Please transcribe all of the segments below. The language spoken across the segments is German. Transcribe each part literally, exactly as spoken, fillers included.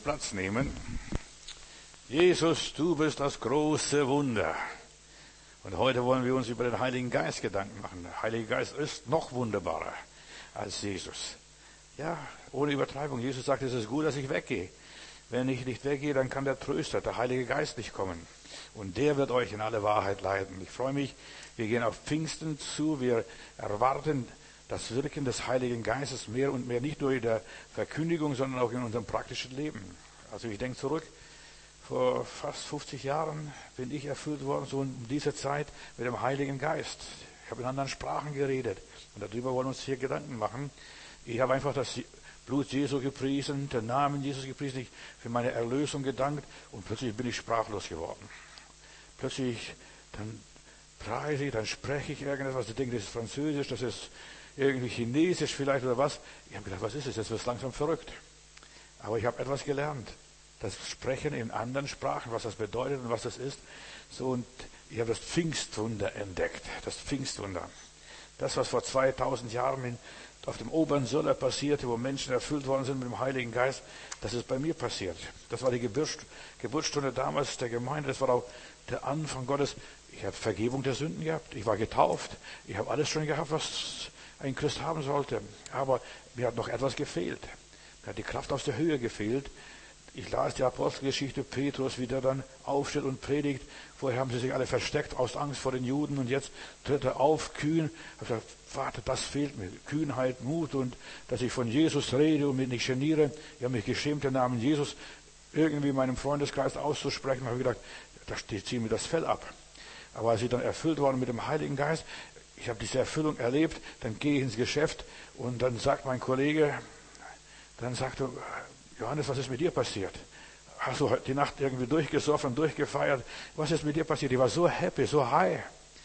Platz nehmen. Jesus, du bist das große Wunder. Und heute wollen wir uns über den Heiligen Geist Gedanken machen. Der Heilige Geist ist noch wunderbarer als Jesus. Ja, ohne Übertreibung. Jesus sagt, es ist gut, dass ich weggehe. Wenn ich nicht weggehe, dann kann der Tröster, der Heilige Geist, nicht kommen. Und der wird euch in alle Wahrheit leiten. Ich freue mich, wir gehen auf Pfingsten zu. Wir erwarten das Wirken des Heiligen Geistes mehr und mehr, nicht nur in der Verkündigung, sondern auch in unserem praktischen Leben. Also ich denke zurück, vor fast fünfzig Jahren bin ich erfüllt worden, so um diese Zeit mit dem Heiligen Geist. Ich habe in anderen Sprachen geredet und darüber wollen wir uns hier Gedanken machen. Ich habe einfach das Blut Jesu gepriesen, den Namen Jesus gepriesen, ich für meine Erlösung gedankt und plötzlich bin ich sprachlos geworden. Plötzlich, dann preise ich, dann spreche ich irgendetwas, ich denke, das ist Französisch, das ist irgendwie Chinesisch vielleicht oder was. Ich habe gedacht, was ist das? Jetzt wird es langsam verrückt. Aber ich habe etwas gelernt. Das Sprechen in anderen Sprachen, was das bedeutet und was das ist. So, und ich habe das Pfingstwunder entdeckt. Das Pfingstwunder. Das, was vor zweitausend Jahren in, auf dem Oberen Söller passierte, wo Menschen erfüllt worden sind mit dem Heiligen Geist, das ist bei mir passiert. Das war die Geburt, Geburtsstunde damals der Gemeinde. Das war auch der Anfang Gottes. Ich habe Vergebung der Sünden gehabt. Ich war getauft. Ich habe alles schon gehabt, was ein Christ haben sollte. Aber mir hat noch etwas gefehlt. Mir hat die Kraft aus der Höhe gefehlt. Ich las die Apostelgeschichte, Petrus, wie der dann aufsteht und predigt. Vorher haben sie sich alle versteckt aus Angst vor den Juden und jetzt tritt er auf, kühn. Ich habe gesagt, Vater, das fehlt mir. Kühnheit, Mut und dass ich von Jesus rede und mich nicht geniere. Ich habe mich geschämt, den Namen Jesus irgendwie in meinem Freundeskreis auszusprechen. Ich habe gedacht, da ziehen mir das Fell ab. Aber als ich dann erfüllt worden mit dem Heiligen Geist, ich habe diese Erfüllung erlebt, dann gehe ich ins Geschäft und dann sagt mein Kollege, dann sagt er, Johannes, was ist mit dir passiert? Hast du die Nacht irgendwie durchgesoffen, durchgefeiert? Was ist mit dir passiert? Ich war so happy, so high.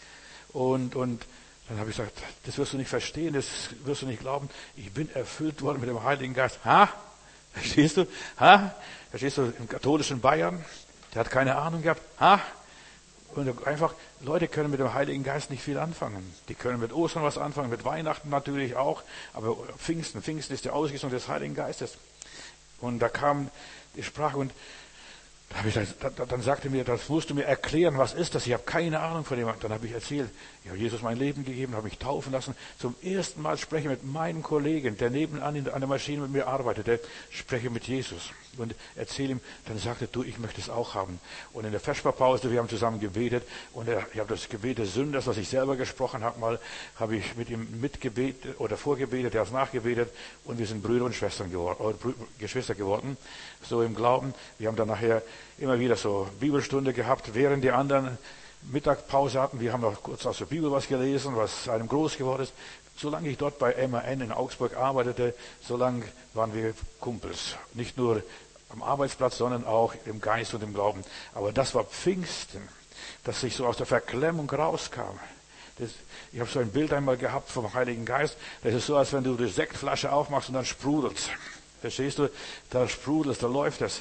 Und, und dann habe ich gesagt, das wirst du nicht verstehen, das wirst du nicht glauben. Ich bin erfüllt worden mit dem Heiligen Geist. Ha? Verstehst du? Ha? Verstehst du? Im katholischen Bayern, der hat keine Ahnung gehabt. Ha? Und einfach, Leute können mit dem Heiligen Geist nicht viel anfangen. Die können mit Ostern was anfangen, mit Weihnachten natürlich auch. Aber Pfingsten, Pfingsten ist die Ausgießung des Heiligen Geistes. Und da kam die Sprache und da habe ich gesagt, dann sagte mir, das musst du mir erklären, was ist das? Ich habe keine Ahnung von dem. Dann habe ich erzählt, ich habe Jesus mein Leben gegeben, habe mich taufen lassen. Zum ersten Mal spreche ich mit meinem Kollegen, der nebenan an der Maschine mit mir arbeitete, spreche mit Jesus und erzähle ihm. Dann sagte er, du, ich möchte es auch haben. Und in der Vesperpause, wir haben zusammen gebetet und er, ich habe das Gebet des Sünders, was ich selber gesprochen habe, mal habe ich mit ihm mitgebetet oder vorgebetet, er hat nachgebetet und wir sind Brüder und Schwestern geworden, oder Geschwister geworden, so im Glauben. Wir haben dann nachher immer wieder so Bibelstunde gehabt, während die anderen Mittagpause hatten. Wir haben noch kurz aus der Bibel was gelesen, was einem groß geworden ist. Solange ich dort bei M A N in Augsburg arbeitete, solange waren wir Kumpels. Nicht nur am Arbeitsplatz, sondern auch im Geist und im Glauben. Aber das war Pfingsten, dass ich so aus der Verklemmung rauskam. Das, ich habe so ein Bild einmal gehabt vom Heiligen Geist. Das ist so, als wenn du die Sektflasche aufmachst und dann sprudelst. Verstehst du? Da sprudelt, da läuft es.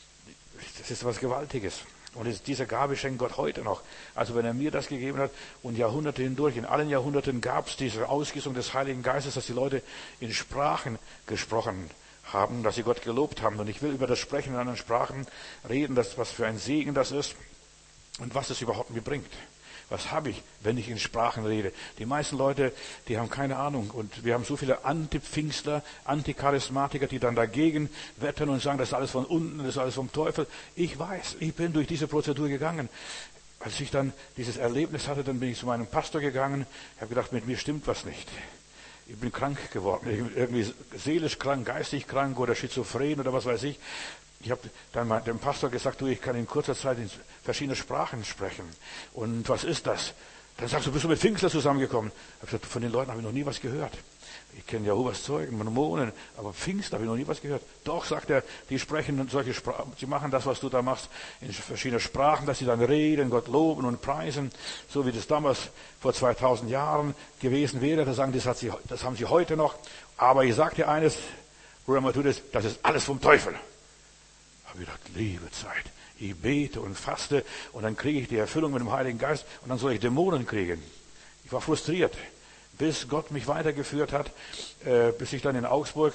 Das ist was Gewaltiges. Und diese Gabe schenkt Gott heute noch. Also wenn er mir das gegeben hat und Jahrhunderte hindurch, in allen Jahrhunderten gab es diese Ausgießung des Heiligen Geistes, dass die Leute in Sprachen gesprochen haben, dass sie Gott gelobt haben. Und ich will über das Sprechen in anderen Sprachen reden, das, was für ein Segen das ist und was es überhaupt mir bringt. Was habe ich, wenn ich in Sprachen rede? Die meisten Leute, die haben keine Ahnung. Und wir haben so viele Antipfingstler, Anticharismatiker, die dann dagegen wettern und sagen, das ist alles von unten, das ist alles vom Teufel. Ich weiß, ich bin durch diese Prozedur gegangen. Als ich dann dieses Erlebnis hatte, dann bin ich zu meinem Pastor gegangen. Ich habe gedacht, mit mir stimmt was nicht. Ich bin krank geworden, irgendwie seelisch krank, geistig krank oder schizophren oder was weiß ich. Ich habe dann mal dem Pastor gesagt, du, ich kann in kurzer Zeit in verschiedene Sprachen sprechen. Und was ist das? Dann sagst du, bist du mit Pfingstler zusammengekommen? Ich habe gesagt, von den Leuten habe ich noch nie was gehört. Ich kenne Jehovas Zeugen, Mormonen, aber Pfingstler habe ich noch nie was gehört. Doch, sagt er, die sprechen solche Sprachen, sie machen das, was du da machst, in verschiedenen Sprachen, dass sie dann reden, Gott loben und preisen, so wie das damals vor zweitausend Jahren gewesen wäre. Da sagen, das, hat sie, das haben sie heute noch. Aber ich sage dir eines, Bruder Matthäus, das ist alles vom Teufel. Ich habe gedacht, liebe Zeit, ich bete und faste und dann kriege ich die Erfüllung mit dem Heiligen Geist und dann soll ich Dämonen kriegen. Ich war frustriert, bis Gott mich weitergeführt hat, äh, bis ich dann in Augsburg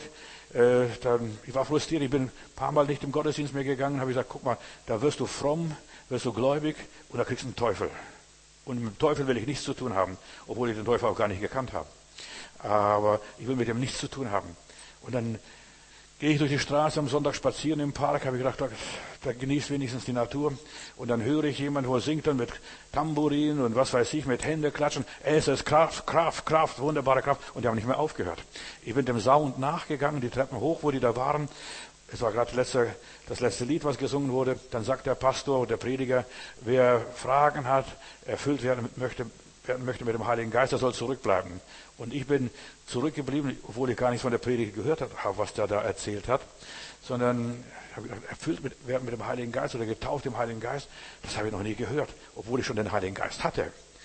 Äh, dann, ich war frustriert, ich bin ein paar Mal nicht im Gottesdienst mehr gegangen, habe gesagt, guck mal, da wirst du fromm, wirst du gläubig und da kriegst du einen Teufel. Und mit dem Teufel will ich nichts zu tun haben, obwohl ich den Teufel auch gar nicht gekannt habe. Aber ich will mit dem nichts zu tun haben. Und dann gehe ich durch die Straße am Sonntag spazieren im Park, habe ich gedacht, da, da genießt wenigstens die Natur. Und dann höre ich jemanden, wo singt dann mit Tambourin und was weiß ich, mit Hände klatschen. Es ist Kraft, Kraft, Kraft, wunderbare Kraft. Und die haben nicht mehr aufgehört. Ich bin dem Sound nachgegangen, die Treppen hoch, wo die da waren. Es war gerade letzte, das letzte Lied, was gesungen wurde. Dann sagt der Pastor oder der Prediger, wer Fragen hat, erfüllt werden möchte, werden möchte mit dem Heiligen Geist, der soll zurückbleiben. Und ich bin zurückgeblieben, obwohl ich gar nichts von der Predigt gehört habe, was der da erzählt hat, sondern habe gedacht, erfüllt mit, werden mit dem Heiligen Geist oder getauft im Heiligen Geist, das habe ich noch nie gehört, obwohl ich schon den Heiligen Geist hatte.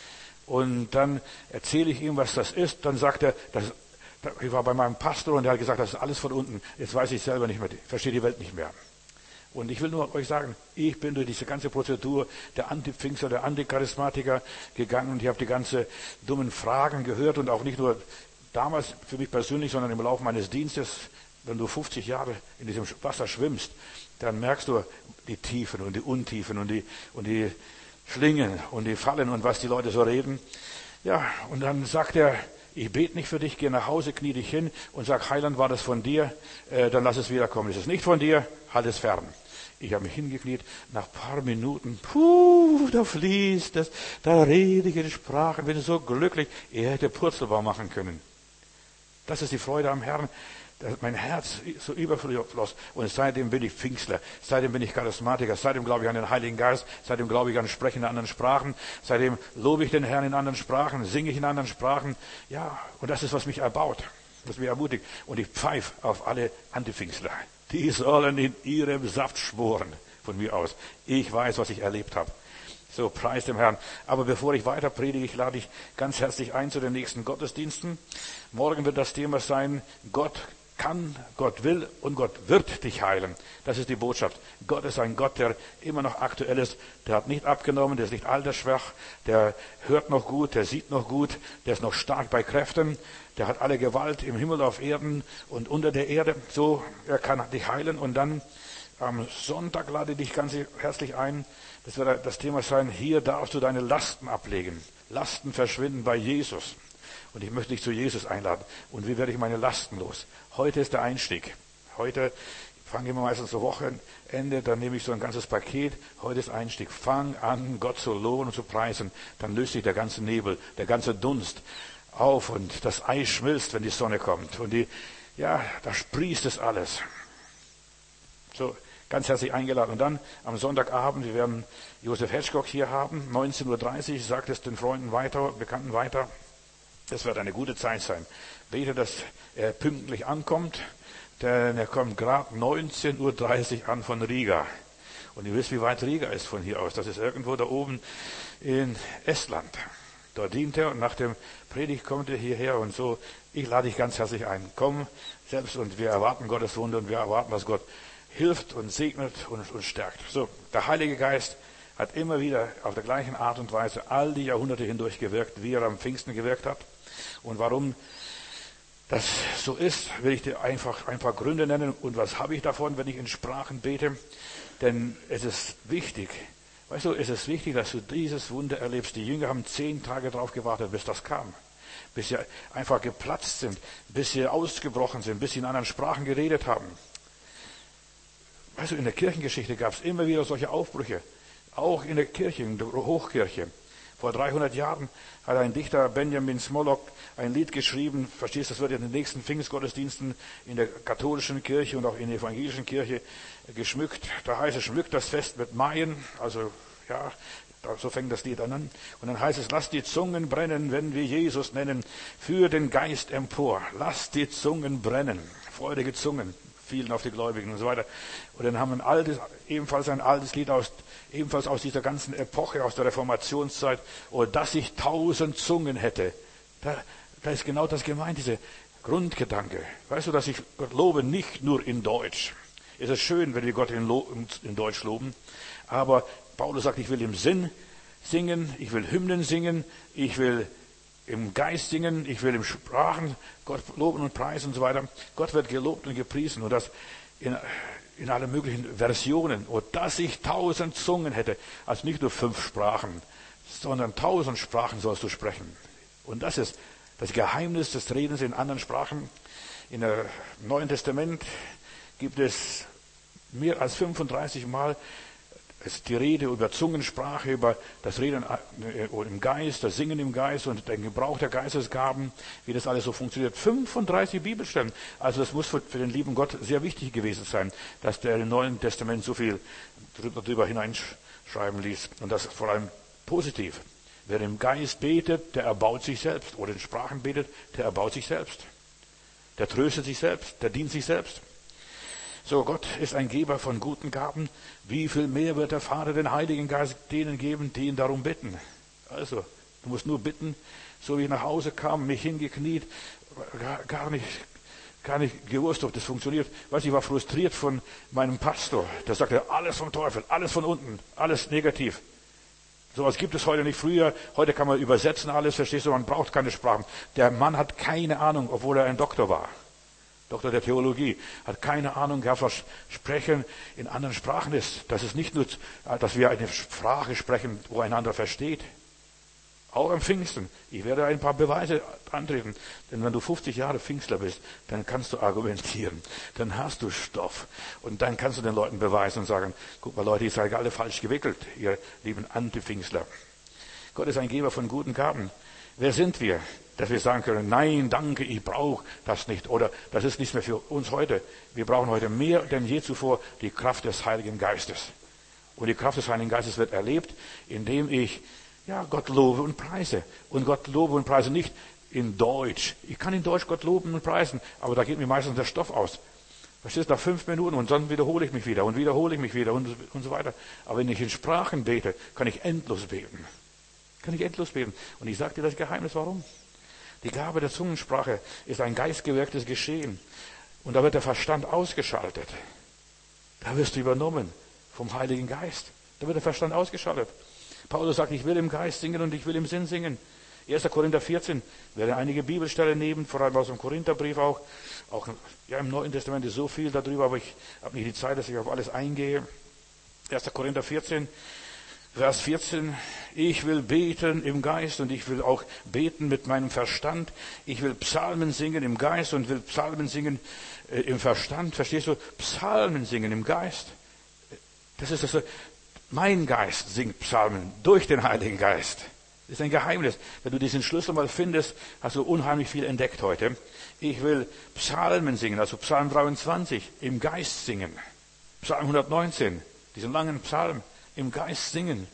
Und dann erzähle ich ihm, was das ist, dann sagt er, das, ich war bei meinem Pastor und der hat gesagt, das ist alles von unten, jetzt weiß ich selber nicht mehr, ich verstehe die Welt nicht mehr. Und ich will nur euch sagen, ich bin durch diese ganze Prozedur der Antipfingster, der Anticharismatiker gegangen und ich habe die ganze dummen Fragen gehört und auch nicht nur damals für mich persönlich, sondern im Laufe meines Dienstes. Wenn du fünfzig Jahre in diesem Wasser schwimmst, dann merkst du die Tiefen und die Untiefen und die, und die Schlingen und die Fallen und was die Leute so reden. Ja, und dann sagt er, ich bete nicht für dich, geh nach Hause, knie dich hin und sag, Heiland, war das von dir, äh, dann lass es wiederkommen. Ist es nicht von dir, halt es fern. Ich habe mich hingekniet, nach ein paar Minuten, puh, da fließt es, da rede ich in Sprachen, bin so glücklich. Er hätte Purzelbaum machen können. Das ist die Freude am Herrn. Mein Herz so überfloss. Und seitdem bin ich Pfingstler. Seitdem bin ich Charismatiker. Seitdem glaube ich an den Heiligen Geist. Seitdem glaube ich an Sprechen in anderen Sprachen. Seitdem lobe ich den Herrn in anderen Sprachen. Singe ich in anderen Sprachen. Ja, und das ist, was mich erbaut. Was mich ermutigt. Und ich pfeife auf alle Antipfingstler. Die sollen in ihrem Saft schmoren. Von mir aus. Ich weiß, was ich erlebt habe. So, preis dem Herrn. Aber bevor ich weiter predige, ich lade dich ganz herzlich ein zu den nächsten Gottesdiensten. Morgen wird das Thema sein, Gott kann, Gott will und Gott wird dich heilen. Das ist die Botschaft. Gott ist ein Gott, der immer noch aktuell ist. Der hat nicht abgenommen, der ist nicht altersschwach, der hört noch gut, der sieht noch gut, der ist noch stark bei Kräften, der hat alle Gewalt im Himmel, auf Erden und unter der Erde. So, er kann dich heilen. Und dann am Sonntag lade ich dich ganz herzlich ein. Das wird das Thema sein, hier darfst du deine Lasten ablegen. Lasten verschwinden bei Jesus. Und ich möchte dich zu Jesus einladen. Und wie werde ich meine Lasten los? Heute ist der Einstieg. Heute fange ich immer meistens so Wochenende, dann nehme ich so ein ganzes Paket. Heute ist Einstieg. Fang an, Gott zu loben und zu preisen. Dann löst sich der ganze Nebel, der ganze Dunst auf und das Eis schmilzt, wenn die Sonne kommt. Und die, ja, da sprießt es alles. So, ganz herzlich eingeladen. Und dann am Sonntagabend, wir werden Josef Hedgecock hier haben, neunzehn Uhr dreißig, sagt es den Freunden weiter, Bekannten weiter. Das wird eine gute Zeit sein. Bete, dass er pünktlich ankommt, denn er kommt gerade neunzehn Uhr dreißig an von Riga. Und ihr wisst, wie weit Riga ist von hier aus. Das ist irgendwo da oben in Estland. Dort dient er und nach dem Predigt kommt er hierher und so. Ich lade dich ganz herzlich ein. Komm selbst und wir erwarten Gottes Wunder und wir erwarten, dass Gott hilft und segnet und uns stärkt. So, der Heilige Geist hat immer wieder auf der gleichen Art und Weise all die Jahrhunderte hindurch gewirkt, wie er am Pfingsten gewirkt hat. Und warum das so ist, will ich dir einfach ein paar Gründe nennen. Und was habe ich davon, wenn ich in Sprachen bete? Denn es ist wichtig, weißt du, es ist wichtig, dass du dieses Wunder erlebst. Die Jünger haben zehn Tage darauf gewartet, bis das kam. Bis sie einfach geplatzt sind, bis sie ausgebrochen sind, bis sie in anderen Sprachen geredet haben. Weißt du, in der Kirchengeschichte gab es immer wieder solche Aufbrüche. Auch in der Kirche, in der Hochkirche. Vor dreihundert Jahren hat ein Dichter, Benjamin Smolok, ein Lied geschrieben. Verstehst du, das wird in den nächsten Pfingstgottesdiensten in der katholischen Kirche und auch in der evangelischen Kirche geschmückt. Da heißt es, schmückt das Fest mit Maien. Also, ja, so fängt das Lied an. Und dann heißt es, lasst die Zungen brennen, wenn wir Jesus nennen, für den Geist empor. Lasst die Zungen brennen. Freudige Zungen fielen auf die Gläubigen und so weiter. Und dann haben wir ein altes, ebenfalls ein altes Lied aus, ebenfalls aus dieser ganzen Epoche, aus der Reformationszeit, oh, dass ich tausend Zungen hätte. Da, da ist genau das gemeint, diese Grundgedanke. Weißt du, dass ich Gott lobe, nicht nur in Deutsch. Es ist schön, wenn wir Gott in, in Deutsch loben, aber Paulus sagt, ich will im Sinn singen, ich will Hymnen singen, ich will im Geist singen, ich will im Sprachen Gott loben und preisen und so weiter. Gott wird gelobt und gepriesen und das in, in allen möglichen Versionen. Und dass ich tausend Zungen hätte, also nicht nur fünf Sprachen, sondern tausend Sprachen sollst du sprechen. Und das ist das Geheimnis des Redens in anderen Sprachen. In dem Neuen Testament gibt es mehr als fünfunddreißig Mal die Rede über Zungensprache, über das Reden im Geist, das Singen im Geist und den Gebrauch der Geistesgaben, wie das alles so funktioniert. fünfunddreißig Bibelstellen. Also das muss für den lieben Gott sehr wichtig gewesen sein, dass der im Neuen Testament so viel darüber hineinschreiben ließ. Und das vor allem positiv. Wer im Geist betet, der erbaut sich selbst. Oder in Sprachen betet, der erbaut sich selbst. Der tröstet sich selbst, der dient sich selbst. So, Gott ist ein Geber von guten Gaben. Wie viel mehr wird der Vater den Heiligen Geist denen geben, die ihn darum bitten? Also, du musst nur bitten, so wie ich nach Hause kam, mich hingekniet, gar, gar nicht, gar nicht gewusst, ob das funktioniert. Weißt, ich war frustriert von meinem Pastor. Der sagte, alles vom Teufel, alles von unten, alles negativ. Sowas gibt es heute nicht. Früher, heute kann man übersetzen alles, verstehst du, man braucht keine Sprachen. Der Mann hat keine Ahnung, obwohl er ein Doktor war. Doktor der Theologie, hat keine Ahnung gehabt, was Sprechen in anderen Sprachen ist. Das ist nicht nur, dass wir eine Sprache sprechen, wo einander versteht. Auch am Pfingsten. Ich werde ein paar Beweise antreten. Denn wenn du fünfzig Jahre Pfingstler bist, dann kannst du argumentieren. Dann hast du Stoff. Und dann kannst du den Leuten beweisen und sagen, guck mal Leute, ihr seid alle falsch gewickelt, ihr lieben Anti-Pfingstler. Gott ist ein Geber von guten Gaben. Wer sind wir, dass wir sagen können, nein, danke, ich brauche das nicht. Oder das ist nichts mehr für uns heute. Wir brauchen heute mehr denn je zuvor die Kraft des Heiligen Geistes. Und die Kraft des Heiligen Geistes wird erlebt, indem ich ja, Gott lobe und preise. Und Gott lobe und preise nicht in Deutsch. Ich kann in Deutsch Gott loben und preisen, aber da geht mir meistens der Stoff aus. Verstehst du, nach fünf Minuten und dann wiederhole ich mich wieder und wiederhole ich mich wieder und, und so weiter. Aber wenn ich in Sprachen bete, kann ich endlos beten. Kann ich endlos beten. Und ich sage dir das Geheimnis, warum? Die Gabe der Zungensprache ist ein geistgewirktes Geschehen. Und da wird der Verstand ausgeschaltet. Da wirst du übernommen vom Heiligen Geist. Da wird der Verstand ausgeschaltet. Paulus sagt, ich will im Geist singen und ich will im Sinn singen. erster Korinther vierzehn, werde einige Bibelstellen nehmen, vor allem aus dem Korintherbrief auch. Auch ja, im Neuen Testament ist so viel darüber, aber ich habe nicht die Zeit, dass ich auf alles eingehe. erster Korinther vierzehn, Vers vierzehn, ich will beten im Geist und ich will auch beten mit meinem Verstand. Ich will Psalmen singen im Geist und will Psalmen singen äh, im Verstand. Verstehst du? Psalmen singen im Geist. Das ist das. Mein Geist singt Psalmen durch den Heiligen Geist. Das ist ein Geheimnis. Wenn du diesen Schlüssel mal findest, hast du unheimlich viel entdeckt heute. Ich will Psalmen singen, also Psalm dreiundzwanzig, im Geist singen. Psalm hundertneunzehn, diesen langen Psalm, im Geist singen.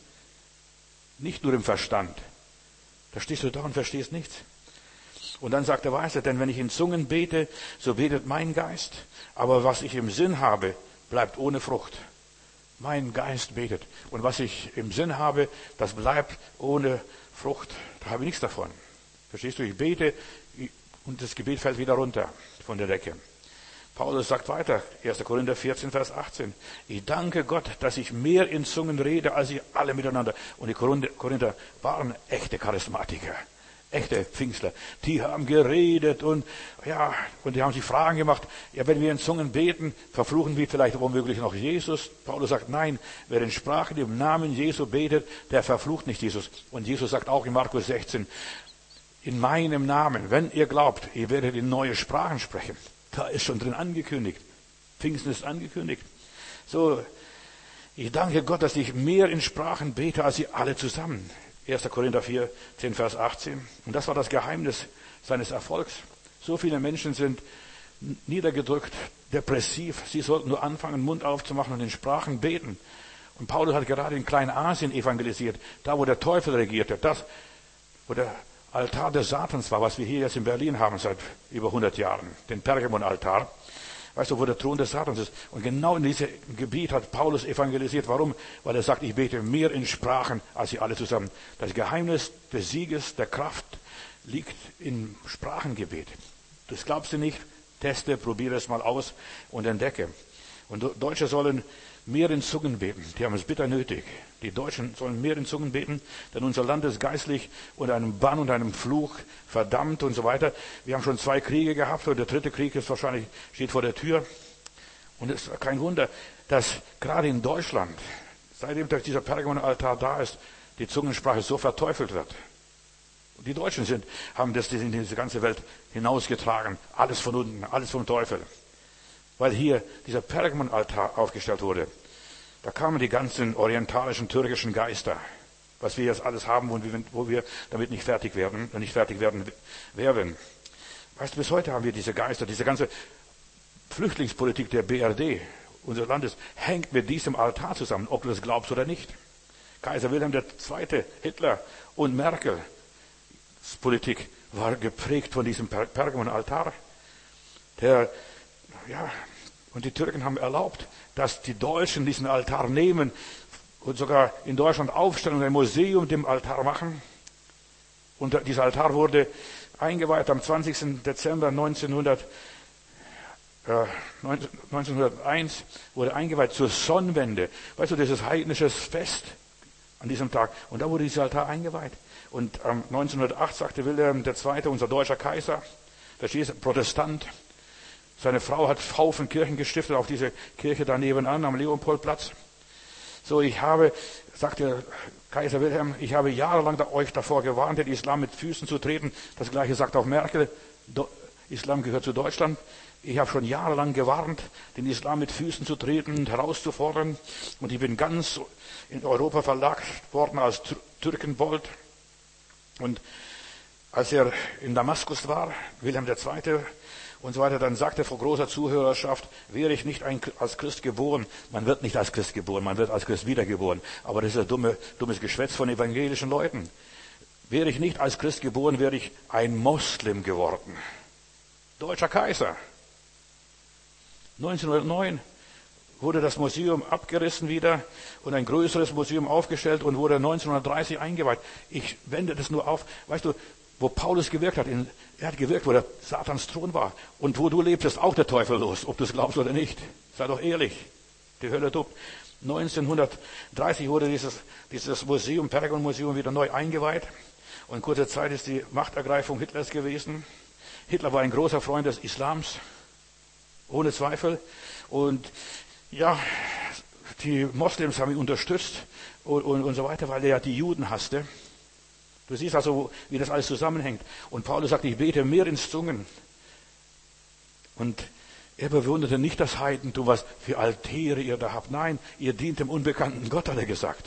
Nicht nur im Verstand. Da stehst du da und verstehst nichts. Und dann sagt der Weise, denn wenn ich in Zungen bete, so betet mein Geist. Aber was ich im Sinn habe, bleibt ohne Frucht. Mein Geist betet. Und was ich im Sinn habe, das bleibt ohne Frucht. Da habe ich nichts davon. Verstehst du? Ich bete und das Gebet fällt wieder runter von der Decke. Paulus sagt weiter, erster Korinther vierzehn, Vers achtzehn. Ich danke Gott, dass ich mehr in Zungen rede, als ihr alle miteinander. Und die Korinther waren echte Charismatiker. Echte Pfingstler, die haben geredet und ja, und die haben sich Fragen gemacht. Ja, wenn wir in Zungen beten, verfluchen wir vielleicht womöglich noch Jesus. Paulus sagt, nein, wer in Sprachen im Namen Jesu betet, der verflucht nicht Jesus. Und Jesus sagt auch in Markus sechzehn, in meinem Namen, wenn ihr glaubt, ihr werdet in neue Sprachen sprechen. Da ist schon drin angekündigt. Pfingsten ist angekündigt. So, ich danke Gott, dass ich mehr in Sprachen bete, als sie alle zusammen. erster Korinther vier, zehn, Vers achtzehn. Und das war das Geheimnis seines Erfolgs. So viele Menschen sind niedergedrückt, depressiv. Sie sollten nur anfangen, Mund aufzumachen und in Sprachen beten. Und Paulus hat gerade in Kleinasien evangelisiert, da wo der Teufel regierte, das, wo der Altar des Satans war, was wir hier jetzt in Berlin haben seit über hundert Jahren, den Pergamon-Altar. Weißt du, wo der Thron des Satans ist? Und genau in diesem Gebiet hat Paulus evangelisiert. Warum? Weil er sagt, ich bete mehr in Sprachen als sie alle zusammen. Das Geheimnis des Sieges, der Kraft liegt im Sprachengebet. Das glaubst du nicht? Teste, probiere es mal aus und entdecke. Und Deutsche sollen mehr in Zungen beten. Die haben es bitter nötig. Die Deutschen sollen mehr in Zungen beten, denn unser Land ist geistlich unter einem Bann und einem Fluch verdammt und so weiter. Wir haben schon zwei Kriege gehabt und der dritte Krieg ist wahrscheinlich, steht vor der Tür. Und es ist kein Wunder, dass gerade in Deutschland, seitdem dieser Pergamonaltar da ist, die Zungensprache so verteufelt wird. Die Deutschen sind, haben das in diese ganze Welt hinausgetragen. Alles von unten, alles vom Teufel. Weil hier dieser Pergamonaltar aufgestellt wurde. Da kamen die ganzen orientalischen, türkischen Geister. Was wir jetzt alles haben, wo wir damit nicht fertig werden, nicht fertig werden werden. Weißt du, bis heute haben wir diese Geister, diese ganze Flüchtlingspolitik der B R D, unseres Landes, hängt mit diesem Altar zusammen, ob du das glaubst oder nicht. Kaiser Wilhelm der Zweite, Hitler und Merkel, Politik war geprägt von diesem Pergamonaltar. Der, ja, und die Türken haben erlaubt, dass die Deutschen diesen Altar nehmen und sogar in Deutschland aufstellen und ein Museum dem Altar machen. Und dieser Altar wurde eingeweiht am zwanzigsten Dezember neunzehnhundert, äh, neunzehnhunderteins, wurde eingeweiht zur Sonnenwende. Weißt du, das ist heidnisches Fest an diesem Tag. Und da wurde dieser Altar eingeweiht. Und ähm, neunzehnhundertacht sagte Wilhelm der Zweite, unser deutscher Kaiser, verstehst du, Protestant, seine Frau hat Haufen Kirchen gestiftet, auf diese Kirche da nebenan am Leopoldplatz. So, ich habe, sagte Kaiser Wilhelm, ich habe jahrelang euch davor gewarnt, den Islam mit Füßen zu treten. Das Gleiche sagt auch Merkel, Do- Islam gehört zu Deutschland. Ich habe schon jahrelang gewarnt, den Islam mit Füßen zu treten und herauszufordern. Und ich bin ganz in Europa verlagert worden als Türkenbold. Und als er in Damaskus war, Wilhelm der Zweite und so weiter, dann sagte er vor großer Zuhörerschaft, wäre ich nicht ein, als Christ geboren, man wird nicht als Christ geboren, man wird als Christ wiedergeboren. Aber das ist ein dumme, dummes Geschwätz von evangelischen Leuten. Wäre ich nicht als Christ geboren, wäre ich ein Moslem geworden. Deutscher Kaiser. neunzehnhundertneun wurde das Museum abgerissen wieder und ein größeres Museum aufgestellt und wurde neunzehnhundertdreißig eingeweiht. Ich wende das nur auf, weißt du, wo Paulus gewirkt hat, in, er hat gewirkt, wo der Satans Thron war. Und wo du lebst, ist auch der Teufel los, ob du es glaubst oder nicht. Sei doch ehrlich, die Hölle tobt. neunzehnhundertdreißig wurde dieses, dieses Museum, Pergamon-Museum, wieder neu eingeweiht. Und in kurzer Zeit ist die Machtergreifung Hitlers gewesen. Hitler war ein großer Freund des Islams, ohne Zweifel. Und ja, die Moslems haben ihn unterstützt und, und, und so weiter, weil er ja die Juden hasste. Du siehst also, wie das alles zusammenhängt. Und Paulus sagt, ich bete mehr in Zungen. Und er bewunderte nicht das Heidentum, was für Altäre ihr da habt. Nein, ihr dient dem unbekannten Gott, hat er gesagt.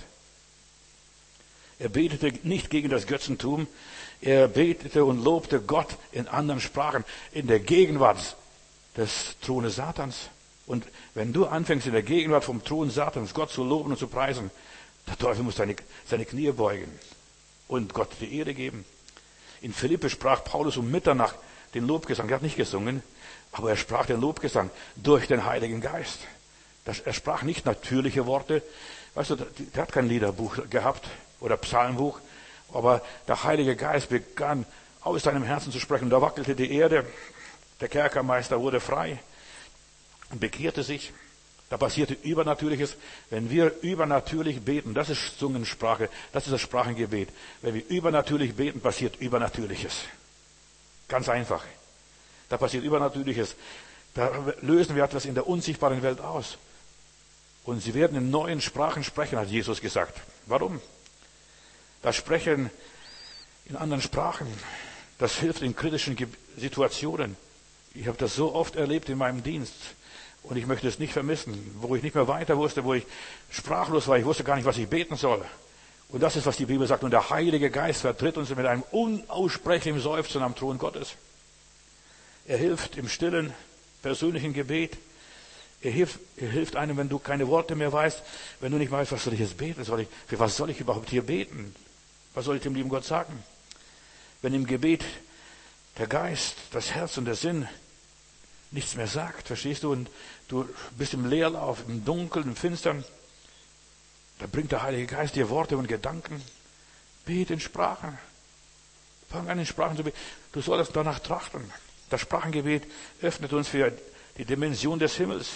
Er betete nicht gegen das Götzentum. Er betete und lobte Gott in anderen Sprachen, in der Gegenwart des Thrones Satans. Und wenn du anfängst, in der Gegenwart vom Thron Satans Gott zu loben und zu preisen, der Teufel muss seine, seine Knie beugen und Gott die Ehre geben. In Philippe sprach Paulus um Mitternacht den Lobgesang. Er hat nicht gesungen, aber er sprach den Lobgesang durch den Heiligen Geist. Das, er sprach nicht natürliche Worte. Weißt du, der hat kein Liederbuch gehabt oder Psalmbuch, aber der Heilige Geist begann aus seinem Herzen zu sprechen. Da wackelte die Erde, der Kerkermeister wurde frei und bekehrte sich. Da passierte Übernatürliches. Wenn wir übernatürlich beten, das ist Zungensprache, das ist das Sprachengebet. Wenn wir übernatürlich beten, passiert Übernatürliches. Ganz einfach. Da passiert Übernatürliches. Da lösen wir etwas in der unsichtbaren Welt aus. Und sie werden in neuen Sprachen sprechen, hat Jesus gesagt. Warum? Das Sprechen in anderen Sprachen, das hilft in kritischen Situationen. Ich habe das so oft erlebt in meinem Dienst. Und ich möchte es nicht vermissen, wo ich nicht mehr weiter wusste, wo ich sprachlos war. Ich wusste gar nicht, was ich beten soll. Und das ist, was die Bibel sagt. Und der Heilige Geist vertritt uns mit einem unaussprechlichen Seufzen am Thron Gottes. Er hilft im stillen, persönlichen Gebet. Er hilft, er hilft einem, wenn du keine Worte mehr weißt, wenn du nicht weißt, was soll ich jetzt beten? Soll ich, für was soll ich überhaupt hier beten? Was soll ich dem lieben Gott sagen? Wenn im Gebet der Geist, das Herz und der Sinn nichts mehr sagt, verstehst du, und du bist im Leerlauf, im Dunkeln, im Finstern, da bringt der Heilige Geist dir Worte und Gedanken. Bete in Sprachen. Fang an, in Sprachen zu beten. Du solltest danach trachten. Das Sprachengebet öffnet uns für die Dimension des Himmels.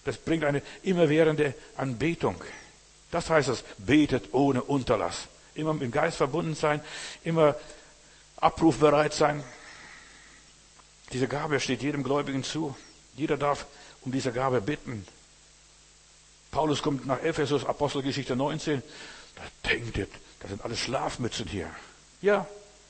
Das bringt eine immerwährende Anbetung. Das heißt es, betet ohne Unterlass. Immer mit dem Geist verbunden sein, immer abrufbereit sein. Diese Gabe steht jedem Gläubigen zu. Jeder darf um diese Gabe bitten. Paulus kommt nach Ephesus, Apostelgeschichte neunzehn. Da denkt ihr, das sind alles Schlafmützen hier. Ja,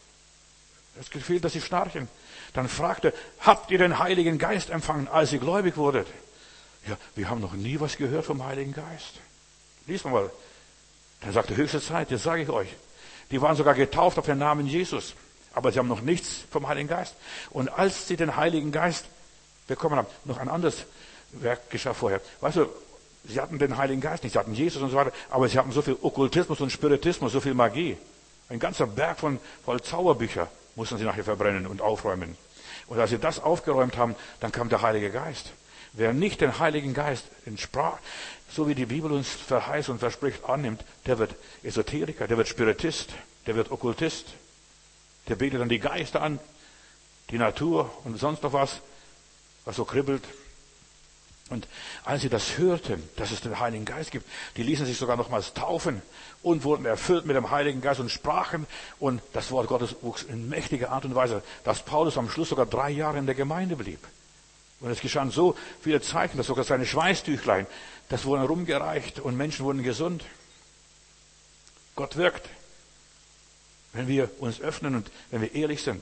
es gefällt, dass sie schnarchen. Dann fragt er, habt ihr den Heiligen Geist empfangen, als ihr gläubig wurdet? Ja, wir haben noch nie was gehört vom Heiligen Geist. Lies mal. Dann sagt er, höchste Zeit, das sage ich euch. Die waren sogar getauft auf den Namen Jesus. Aber sie haben noch nichts vom Heiligen Geist. Und als sie den Heiligen Geist bekommen haben, noch ein anderes Werk geschah vorher. Weißt du, sie hatten den Heiligen Geist nicht, sie hatten Jesus und so weiter, aber sie hatten so viel Okkultismus und Spiritismus, so viel Magie. Ein ganzer Berg von voll Zauberbücher mussten sie nachher verbrennen und aufräumen. Und als sie das aufgeräumt haben, dann kam der Heilige Geist. Wer nicht den Heiligen Geist in Sprache, so wie die Bibel uns verheißt und verspricht, annimmt, der wird Esoteriker, der wird Spiritist, der wird Okkultist. Der betet dann die Geister an, die Natur und sonst noch was, was so kribbelt. Und als sie das hörten, dass es den Heiligen Geist gibt, die ließen sich sogar nochmals taufen und wurden erfüllt mit dem Heiligen Geist und sprachen. Und das Wort Gottes wuchs in mächtiger Art und Weise, dass Paulus am Schluss sogar drei Jahre in der Gemeinde blieb. Und es geschahen so viele Zeichen, dass sogar seine Schweißtüchlein, das wurden rumgereicht und Menschen wurden gesund. Gott wirkt, wenn wir uns öffnen und wenn wir ehrlich sind.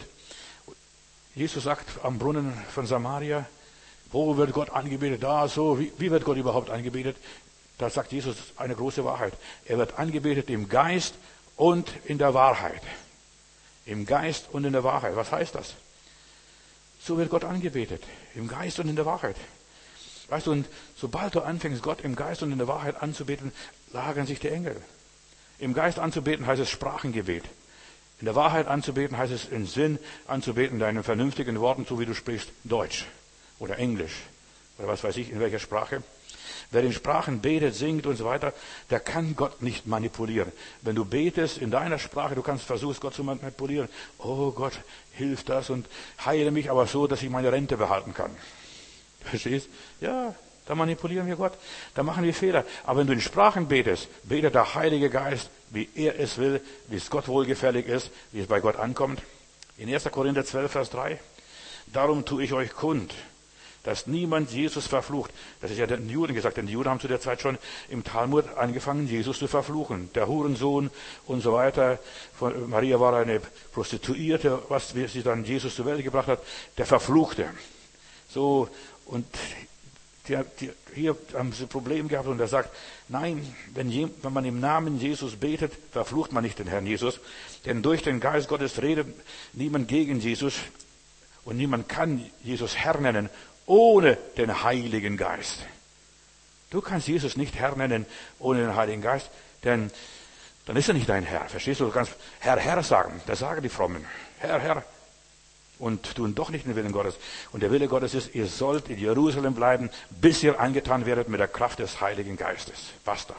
Jesus sagt am Brunnen von Samaria, wo wird Gott angebetet? Da, so, wie, wie wird Gott überhaupt angebetet? Da sagt Jesus eine große Wahrheit. Er wird angebetet im Geist und in der Wahrheit. Im Geist und in der Wahrheit. Was heißt das? So wird Gott angebetet. Im Geist und in der Wahrheit. Weißt du, und sobald du anfängst, Gott im Geist und in der Wahrheit anzubeten, lagern sich die Engel. Im Geist anzubeten heißt es Sprachengebet. In der Wahrheit anzubeten heißt es in Sinn anzubeten, deinen vernünftigen Worten, so wie du sprichst, Deutsch oder Englisch oder was weiß ich, in welcher Sprache. Wer in Sprachen betet, singt und so weiter, der kann Gott nicht manipulieren. Wenn du betest in deiner Sprache, du kannst versuchen, Gott zu manipulieren. Oh Gott, hilf das und heile mich aber so, dass ich meine Rente behalten kann. Verstehst? Ja, da manipulieren wir Gott. Da machen wir Fehler. Aber wenn du in Sprachen betest, betet der Heilige Geist, wie er es will, wie es Gott wohlgefällig ist, wie es bei Gott ankommt. In erster Korinther zwölf, Vers drei. Darum tue ich euch kund, dass niemand Jesus verflucht. Das ist ja den Juden gesagt, denn die Juden haben zu der Zeit schon im Talmud angefangen, Jesus zu verfluchen. Der Hurensohn und so weiter. Von Maria war eine Prostituierte, was sie dann Jesus zur Welt gebracht hat, der Verfluchte. So, und die, die, hier haben sie ein Problem gehabt und er sagt, nein, wenn, je, wenn man im Namen Jesus betet, verflucht man nicht den Herrn Jesus, denn durch den Geist Gottes redet niemand gegen Jesus und niemand kann Jesus Herr nennen, ohne den Heiligen Geist. Du kannst Jesus nicht Herr nennen, ohne den Heiligen Geist, denn dann ist er nicht dein Herr, verstehst du? Du kannst Herr, Herr sagen, das sagen die Frommen, Herr, Herr, und tun doch nicht den Willen Gottes. Und der Wille Gottes ist, ihr sollt in Jerusalem bleiben, bis ihr angetan werdet mit der Kraft des Heiligen Geistes. Basta.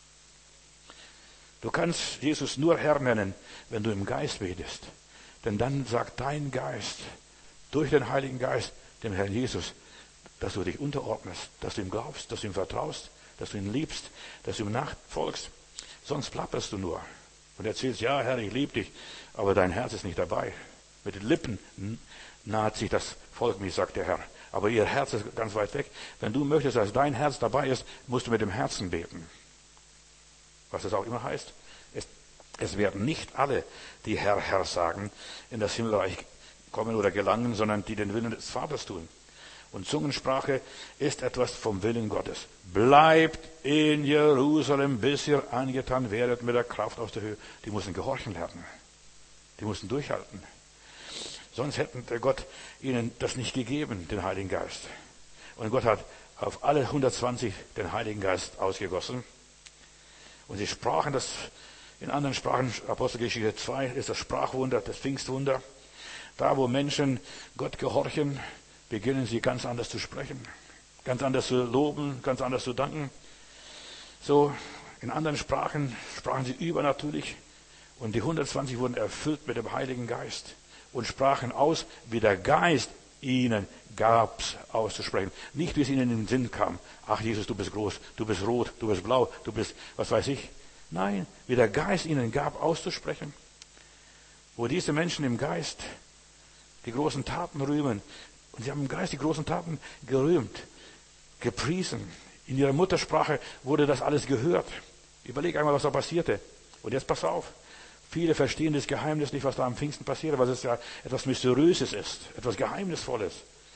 Du kannst Jesus nur Herr nennen, wenn du im Geist betest. Denn dann sagt dein Geist durch den Heiligen Geist dem Herrn Jesus, dass du dich unterordnest, dass du ihm glaubst, dass du ihm vertraust, dass du ihn liebst, dass du ihm nachfolgst. Sonst plapperst du nur und erzählst, ja Herr, ich liebe dich, aber dein Herz ist nicht dabei. Mit den Lippen naht sich das Volk mich, sagt der Herr. Aber ihr Herz ist ganz weit weg. Wenn du möchtest, dass dein Herz dabei ist, musst du mit dem Herzen beten. Was das auch immer heißt. Es, es werden nicht alle, die Herr, Herr sagen, in das Himmelreich kommen oder gelangen, sondern die den Willen des Vaters tun. Und Zungensprache ist etwas vom Willen Gottes. Bleibt in Jerusalem, bis ihr angetan werdet mit der Kraft aus der Höhe. Die mussten gehorchen lernen. Die mussten durchhalten. Sonst hätten der Gott ihnen das nicht gegeben, den Heiligen Geist. Und Gott hat auf alle hundertzwanzig den Heiligen Geist ausgegossen. Und sie sprachen das in anderen Sprachen. Apostelgeschichte zwei ist das Sprachwunder, das Pfingstwunder. Da, wo Menschen Gott gehorchen, beginnen sie ganz anders zu sprechen, ganz anders zu loben, ganz anders zu danken. So, in anderen Sprachen sprachen sie übernatürlich. Und die hundertzwanzig wurden erfüllt mit dem Heiligen Geist und sprachen aus, wie der Geist ihnen gab's auszusprechen. Nicht, wie es ihnen in den Sinn kam. Ach Jesus, du bist groß, du bist rot, du bist blau, du bist, was weiß ich. Nein, wie der Geist ihnen gab, auszusprechen. Wo diese Menschen im Geist die großen Taten rühmen. Und sie haben im Geist die großen Taten gerühmt, gepriesen. In ihrer Muttersprache wurde das alles gehört. Überleg einmal, was da passierte. Und jetzt pass auf. Viele verstehen das Geheimnis nicht, was da am Pfingsten passierte, weil es ja etwas Mysteriöses ist, etwas Geheimnisvolles.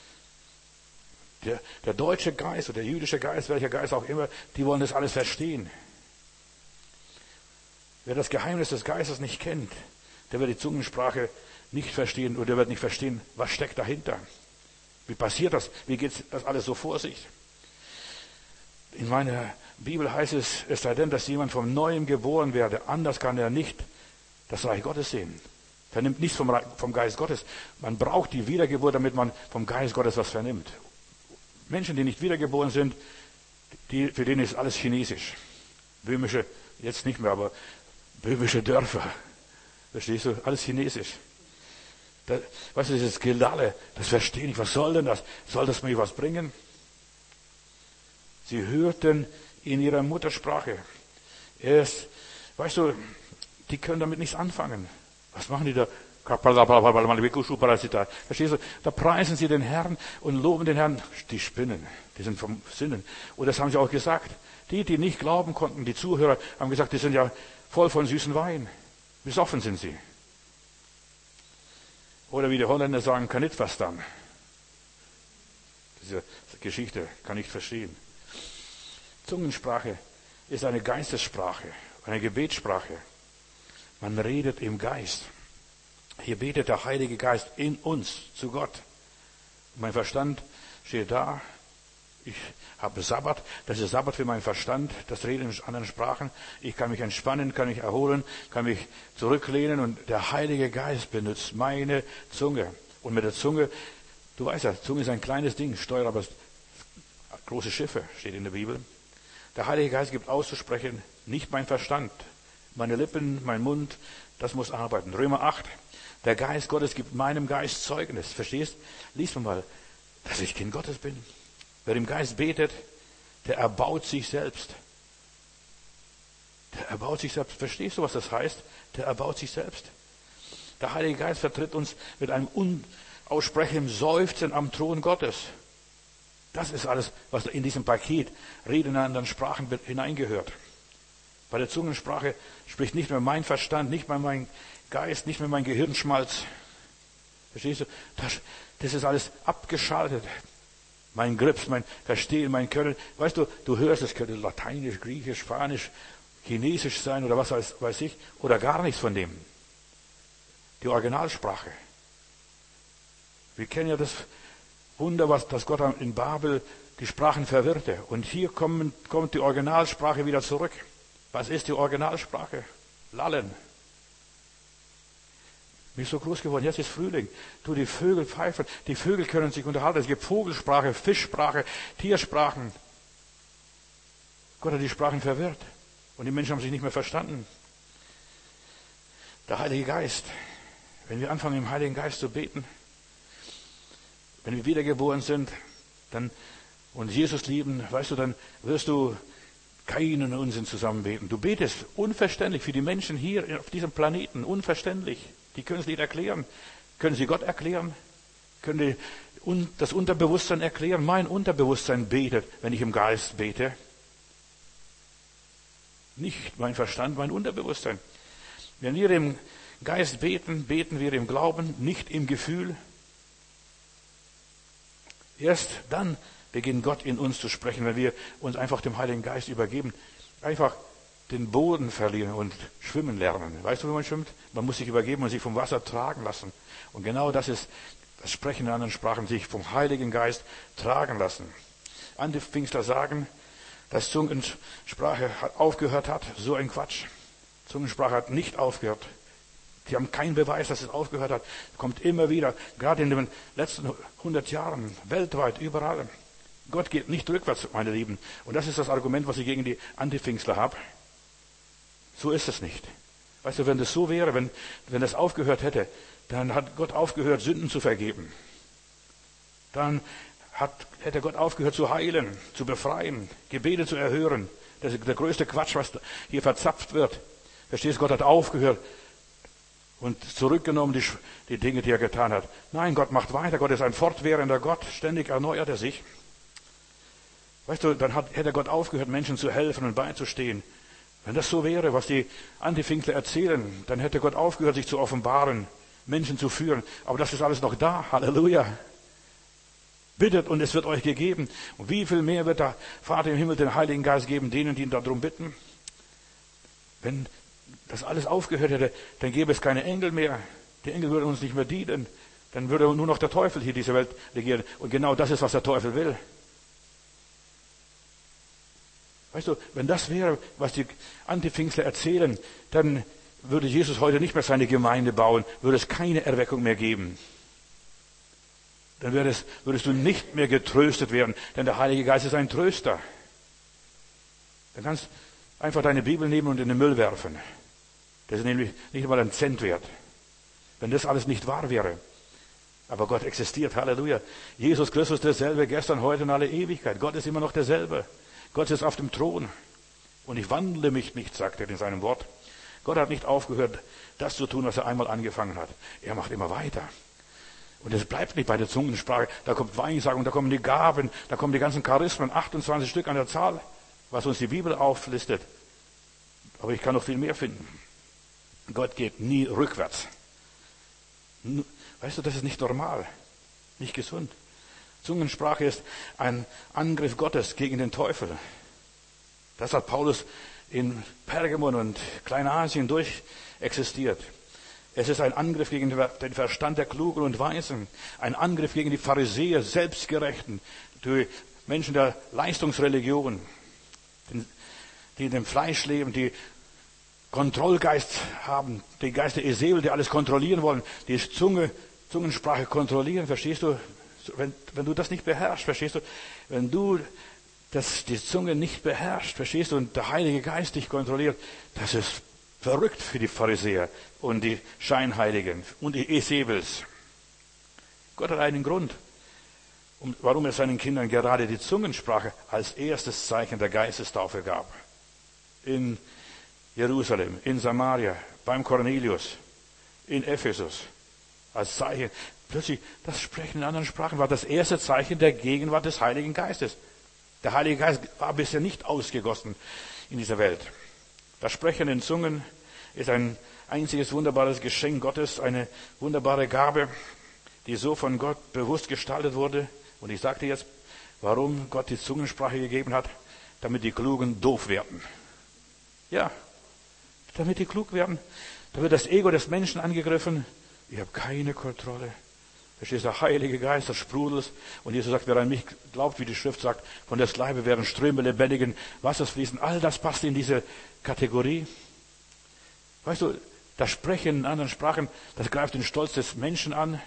Der, der deutsche Geist oder der jüdische Geist, welcher Geist auch immer, die wollen das alles verstehen. Wer das Geheimnis des Geistes nicht kennt, der wird die Zungensprache nicht verstehen oder der wird nicht verstehen, was steckt dahinter. Wie passiert das? Wie geht das alles so vor sich? In meiner Bibel heißt es, es sei denn, dass jemand vom Neuem geboren werde, anders kann er nicht das Reich Gottes sehen. Vernimmt nichts vom, vom Geist Gottes. Man braucht die Wiedergeburt, damit man vom Geist Gottes was vernimmt. Menschen, die nicht wiedergeboren sind, die, für denen ist alles chinesisch. Böhmische, jetzt nicht mehr, aber böhmische Dörfer. Verstehst du? Alles chinesisch. Da, weißt du, dieses Gelalle, das verstehe ich. Was soll denn das? Soll das mir was bringen? Sie hörten in ihrer Muttersprache. Erst, weißt du, die können damit nichts anfangen. Was machen die da? Verstehst du? Da preisen sie den Herrn und loben den Herrn. Die spinnen. Die sind vom Sinnen. Und das haben sie auch gesagt. Die, die nicht glauben konnten, die Zuhörer, haben gesagt, die sind ja voll von süßen Wein. Besoffen sind sie. Oder wie die Holländer sagen, kann nicht was dann. Diese Geschichte kann ich verstehen. Zungensprache ist eine Geistessprache, eine Gebetssprache. Man redet im Geist. Hier betet der Heilige Geist in uns zu Gott. Mein Verstand steht da. Ich habe Sabbat. Das ist Sabbat für meinen Verstand. Das Reden in anderen Sprachen. Ich kann mich entspannen, kann mich erholen, kann mich zurücklehnen. Und der Heilige Geist benutzt meine Zunge. Und mit der Zunge, du weißt ja, Zunge ist ein kleines Ding, steuert aber große Schiffe, steht in der Bibel. Der Heilige Geist gibt auszusprechen, nicht mein Verstand. Meine Lippen, mein Mund, das muss arbeiten. Römer acht. Der Geist Gottes gibt meinem Geist Zeugnis. Verstehst? Lies mal, dass ich Kind Gottes bin. Wer im Geist betet, der erbaut sich selbst. Der erbaut sich selbst. Verstehst du, was das heißt? Der erbaut sich selbst. Der Heilige Geist vertritt uns mit einem unaussprechlichen Seufzen am Thron Gottes. Das ist alles, was in diesem Paket Reden in anderen Sprachen hineingehört. Bei der Zungensprache spricht nicht mehr mein Verstand, nicht mehr mein Geist, nicht mehr mein Gehirnschmalz. Verstehst du? Das, das ist alles abgeschaltet. Mein Grips, mein Verstehen, mein Können. Weißt du, du hörst, es könnte Lateinisch, Griechisch, Spanisch, Chinesisch sein oder was weiß, weiß ich. Oder gar nichts von dem. Die Originalsprache. Wir kennen ja das Wunder, was, dass Gott in Babel die Sprachen verwirrte. Und hier kommen, kommt die Originalsprache wieder zurück. Was ist die Originalsprache? Lallen. Mir ist so groß geworden. Jetzt ist Frühling. Du, die Vögel pfeifen. Die Vögel können sich unterhalten. Es gibt Vogelsprache, Fischsprache, Tiersprachen. Gott hat die Sprachen verwirrt. Und die Menschen haben sich nicht mehr verstanden. Der Heilige Geist. Wenn wir anfangen, im Heiligen Geist zu beten, wenn wir wiedergeboren sind, dann, und Jesus lieben, weißt du, dann wirst du keinen Unsinn zusammen beten. Du betest unverständlich für die Menschen hier auf diesem Planeten, unverständlich. Die können es nicht erklären. Können sie Gott erklären? Können die das Unterbewusstsein erklären? Mein Unterbewusstsein betet, wenn ich im Geist bete. Nicht mein Verstand, mein Unterbewusstsein. Wenn wir im Geist beten, beten wir im Glauben, nicht im Gefühl. Erst dann beginnt Gott in uns zu sprechen, wenn wir uns einfach dem Heiligen Geist übergeben. Einfach den Boden verlieren und schwimmen lernen. Weißt du, wie man schwimmt? Man muss sich übergeben und sich vom Wasser tragen lassen. Und genau das ist das Sprechen in anderen Sprachen, sich vom Heiligen Geist tragen lassen. Antipfingstler sagen, dass Zungensprache aufgehört hat. So ein Quatsch. Zungensprache hat nicht aufgehört. Die haben keinen Beweis, dass es aufgehört hat. Kommt immer wieder, gerade in den letzten hundert Jahren, weltweit, überall. Gott geht nicht rückwärts, meine Lieben. Und das ist das Argument, was ich gegen die Antipfingstler habe. So ist es nicht. Weißt du, wenn das so wäre, wenn, wenn das aufgehört hätte, dann hat Gott aufgehört, Sünden zu vergeben. Dann hat, hätte Gott aufgehört zu heilen, zu befreien, Gebete zu erhören. Das ist der größte Quatsch, was hier verzapft wird. Verstehst du, Gott hat aufgehört und zurückgenommen die, die Dinge, die er getan hat. Nein, Gott macht weiter. Gott ist ein fortwährender Gott. Ständig erneuert er sich. Weißt du, dann hat, hätte Gott aufgehört, Menschen zu helfen und beizustehen. Wenn das so wäre, was die Antifinkler erzählen, dann hätte Gott aufgehört, sich zu offenbaren, Menschen zu führen. Aber das ist alles noch da. Halleluja. Bittet und es wird euch gegeben. Und wie viel mehr wird der Vater im Himmel den Heiligen Geist geben, denen, die ihn darum bitten? Wenn das alles aufgehört hätte, dann gäbe es keine Engel mehr. Die Engel würden uns nicht mehr dienen. Dann würde nur noch der Teufel hier diese Welt regieren. Und genau das ist, was der Teufel will. Weißt du, wenn das wäre, was die Antifinkler erzählen, dann würde Jesus heute nicht mehr seine Gemeinde bauen, würde es keine Erweckung mehr geben. Dann würdest, würdest du nicht mehr getröstet werden, denn der Heilige Geist ist ein Tröster. Dann kannst du einfach deine Bibel nehmen und in den Müll werfen. Das ist nämlich nicht einmal ein Cent wert. Wenn das alles nicht wahr wäre. Aber Gott existiert, Halleluja. Jesus Christus derselbe, gestern, heute und alle Ewigkeit. Gott ist immer noch derselbe. Gott ist auf dem Thron. Und ich wandle mich nicht, sagt er in seinem Wort. Gott hat nicht aufgehört, das zu tun, was er einmal angefangen hat. Er macht immer weiter. Und es bleibt nicht bei der Zungensprache. Da kommt Weissagung, da kommen die Gaben, da kommen die ganzen Charismen, achtundzwanzig Stück an der Zahl, was uns die Bibel auflistet. Aber ich kann noch viel mehr finden. Gott geht nie rückwärts. Weißt du, das ist nicht normal, nicht gesund. Zungensprache ist ein Angriff Gottes gegen den Teufel. Das hat Paulus in Pergamon und Kleinasien durch existiert. Es ist ein Angriff gegen den Verstand der Klugen und Weisen. Ein Angriff gegen die Pharisäer, Selbstgerechten, die Menschen der Leistungsreligion, die in dem Fleisch leben, die Kontrollgeist haben, die Geist der Esel, die alles kontrollieren wollen, die Zunge, Zungensprache kontrollieren, verstehst du? Wenn, wenn du das nicht beherrschst, verstehst du? Wenn du das, die Zunge nicht beherrschst, verstehst du? Und der Heilige Geist dich kontrolliert, das ist verrückt für die Pharisäer und die Scheinheiligen und die Esebels. Gott hat einen Grund, um, warum er seinen Kindern gerade die Zungensprache als erstes Zeichen der Geistestaufe gab. In Jerusalem, in Samaria, beim Cornelius, in Ephesus, als Zeichen. Plötzlich, das Sprechen in anderen Sprachen war das erste Zeichen der Gegenwart des Heiligen Geistes. Der Heilige Geist war bisher nicht ausgegossen in dieser Welt. Das Sprechen in Zungen ist ein einziges wunderbares Geschenk Gottes, eine wunderbare Gabe, die so von Gott bewusst gestaltet wurde. Und ich sagte jetzt, warum Gott die Zungensprache gegeben hat, damit die Klugen doof werden. Ja, damit die klug werden. Da wird das Ego des Menschen angegriffen. Ich habe keine Kontrolle. Verstehst du, der Heilige Geist, das sprudelt. Und Jesus sagt, wer an mich glaubt, wie die Schrift sagt, von des Leibe werden Ströme lebendigen Wassers fließen. All das passt in diese Kategorie. Weißt du, das Sprechen in anderen Sprachen, das greift den Stolz des Menschen an.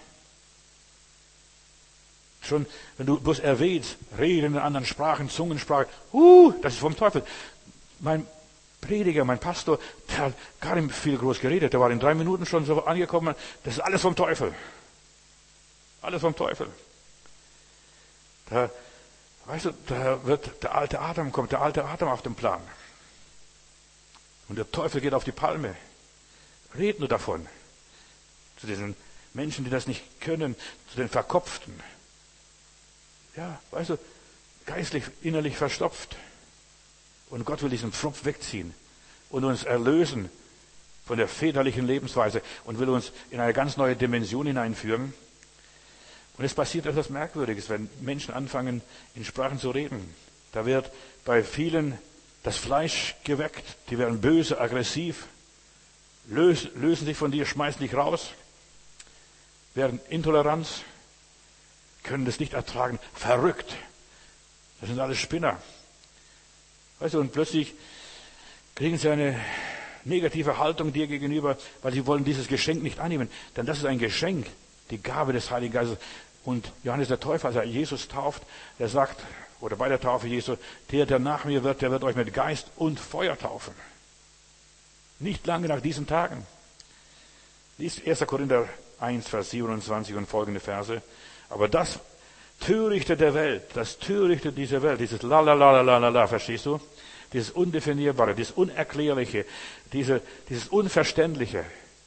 Schon, wenn du bloß erwähnst, reden in anderen Sprachen, Zungensprache, uh, das ist vom Teufel. Mein Prediger, mein Pastor, der hat gar nicht viel groß geredet. Der war in drei Minuten schon so angekommen. Das ist alles vom Teufel. Alles vom Teufel. Da, weißt du, da wird der alte Adam, kommt der alte Adam auf den Plan. Und der Teufel geht auf die Palme. Red nur davon. Zu diesen Menschen, die das nicht können, zu den Verkopften. Ja, weißt du, geistlich, innerlich verstopft. Und Gott will diesen Pfropf wegziehen und uns erlösen von der väterlichen Lebensweise und will uns in eine ganz neue Dimension hineinführen. Und es passiert etwas Merkwürdiges, wenn Menschen anfangen, in Sprachen zu reden. Da wird bei vielen das Fleisch geweckt, die werden böse, aggressiv, lösen, lösen sich von dir, schmeißen dich raus, werden intolerant, können das nicht ertragen, verrückt. Das sind alles Spinner. Weißt du, und plötzlich kriegen sie eine negative Haltung dir gegenüber, weil sie wollen dieses Geschenk nicht annehmen. Denn das ist ein Geschenk, die Gabe des Heiligen Geistes. Und Johannes der Täufer, als er Jesus tauft, der sagt, oder bei der Taufe Jesu, der, der nach mir wird, der wird euch mit Geist und Feuer taufen. Nicht lange nach diesen Tagen. Lies erster Korinther eins, Vers siebenundzwanzig und folgende Verse. Aber das Törichte der Welt, das Törichte dieser Welt, dieses la la la la la la, verstehst du? Dieses Undefinierbare, dieses Unerklärliche, diese, dieses Unverständliche.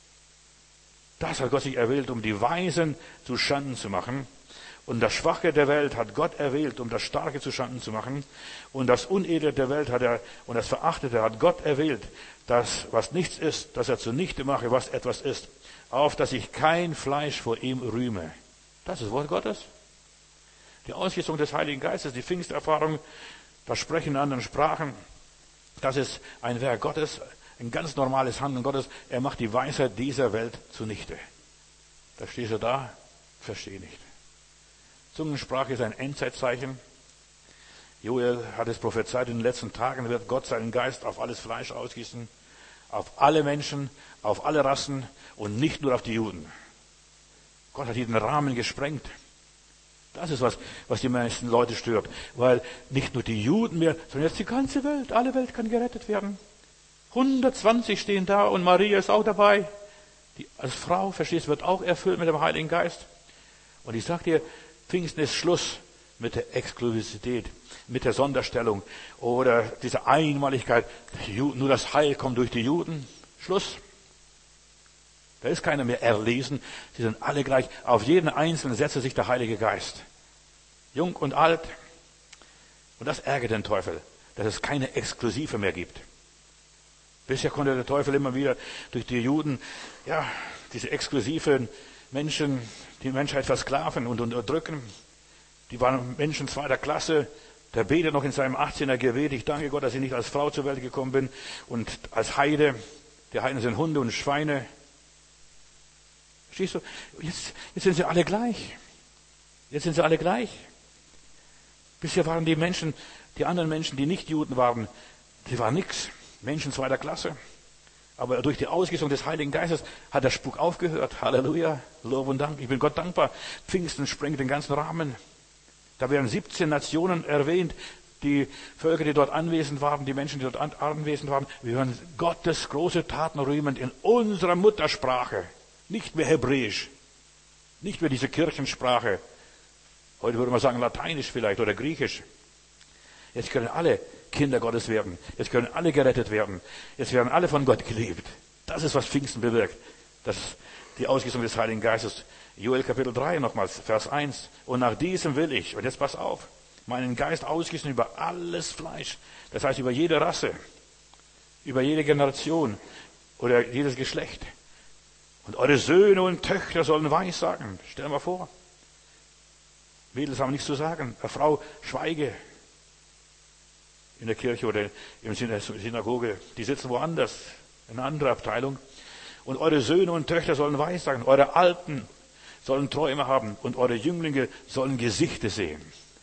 Das hat Gott sich erwählt, um die Weisen zu Schanden zu machen. Und das Schwache der Welt hat Gott erwählt, um das Starke zu Schanden zu machen. Und das Unedle der Welt hat er, und das Verachtete hat Gott erwählt, das, was nichts ist, dass er zunichte mache, was etwas ist, auf dass ich kein Fleisch vor ihm rühme. Das ist das Wort Gottes. Die Ausgießung des Heiligen Geistes, die Pfingsterfahrung, das Sprechen in anderen Sprachen, das ist ein Werk Gottes, ein ganz normales Handeln Gottes. Er macht die Weisheit dieser Welt zunichte. Da stehst du da, verstehe nicht. Zungensprache ist ein Endzeitzeichen. Joel hat es prophezeit, in den letzten Tagen wird Gott seinen Geist auf alles Fleisch ausgießen, auf alle Menschen, auf alle Rassen und nicht nur auf die Juden. Gott hat hier den Rahmen gesprengt. Das ist was, was die meisten Leute stört. Weil nicht nur die Juden mehr, sondern jetzt die ganze Welt, alle Welt kann gerettet werden. hundertzwanzig stehen da und Maria ist auch dabei. Die als Frau, verstehst du, wird auch erfüllt mit dem Heiligen Geist. Und ich sag dir, Pfingsten ist Schluss mit der Exklusivität, mit der Sonderstellung oder dieser Einmaligkeit. Nur das Heil kommt durch die Juden. Schluss. Da ist keiner mehr erlesen. Sie sind alle gleich. Auf jeden Einzelnen setzt sich der Heilige Geist. Jung und alt. Und das ärgert den Teufel, dass es keine Exklusive mehr gibt. Bisher konnte der Teufel immer wieder durch die Juden, ja, diese exklusiven Menschen, die Menschheit versklaven und unterdrücken. Die waren Menschen zweiter Klasse. Der betet noch in seinem achtzehner Gebet, ich danke Gott, dass ich nicht als Frau zur Welt gekommen bin und als Heide. Die Heiden sind Hunde und Schweine. Verstehst du? Jetzt, jetzt sind sie alle gleich. Jetzt sind sie alle gleich. Bisher waren die Menschen, die anderen Menschen, die nicht Juden waren, die waren nix. Menschen zweiter Klasse. Aber durch die Ausgießung des Heiligen Geistes hat der Spuk aufgehört. Halleluja. Lob und Dank. Ich bin Gott dankbar. Pfingsten sprengt den ganzen Rahmen. Da werden siebzehn Nationen erwähnt. Die Völker, die dort anwesend waren, die Menschen, die dort anwesend waren. Wir hören Gottes große Taten rühmend in unserer Muttersprache. Nicht mehr Hebräisch. Nicht mehr diese Kirchensprache. Heute würde man sagen Lateinisch vielleicht oder Griechisch. Jetzt können alle Kinder Gottes werden. Jetzt können alle gerettet werden. Jetzt werden alle von Gott geliebt. Das ist, was Pfingsten bewirkt. Das ist die Ausgießung des Heiligen Geistes. Joel Kapitel drei nochmals, Vers eins. Und nach diesem will ich, und jetzt pass auf, meinen Geist ausgießen über alles Fleisch. Das heißt über jede Rasse, über jede Generation oder jedes Geschlecht. Und eure Söhne und Töchter sollen Weissagen. Stell dir mal vor. Mädels haben nichts zu sagen. Eine Frau, schweige. In der Kirche oder in der Synagoge. Die sitzen woanders. In einer anderen Abteilung. Und eure Söhne und Töchter sollen Weissagen. Eure Alten sollen Träume haben. Und eure Jünglinge sollen Gesichter sehen.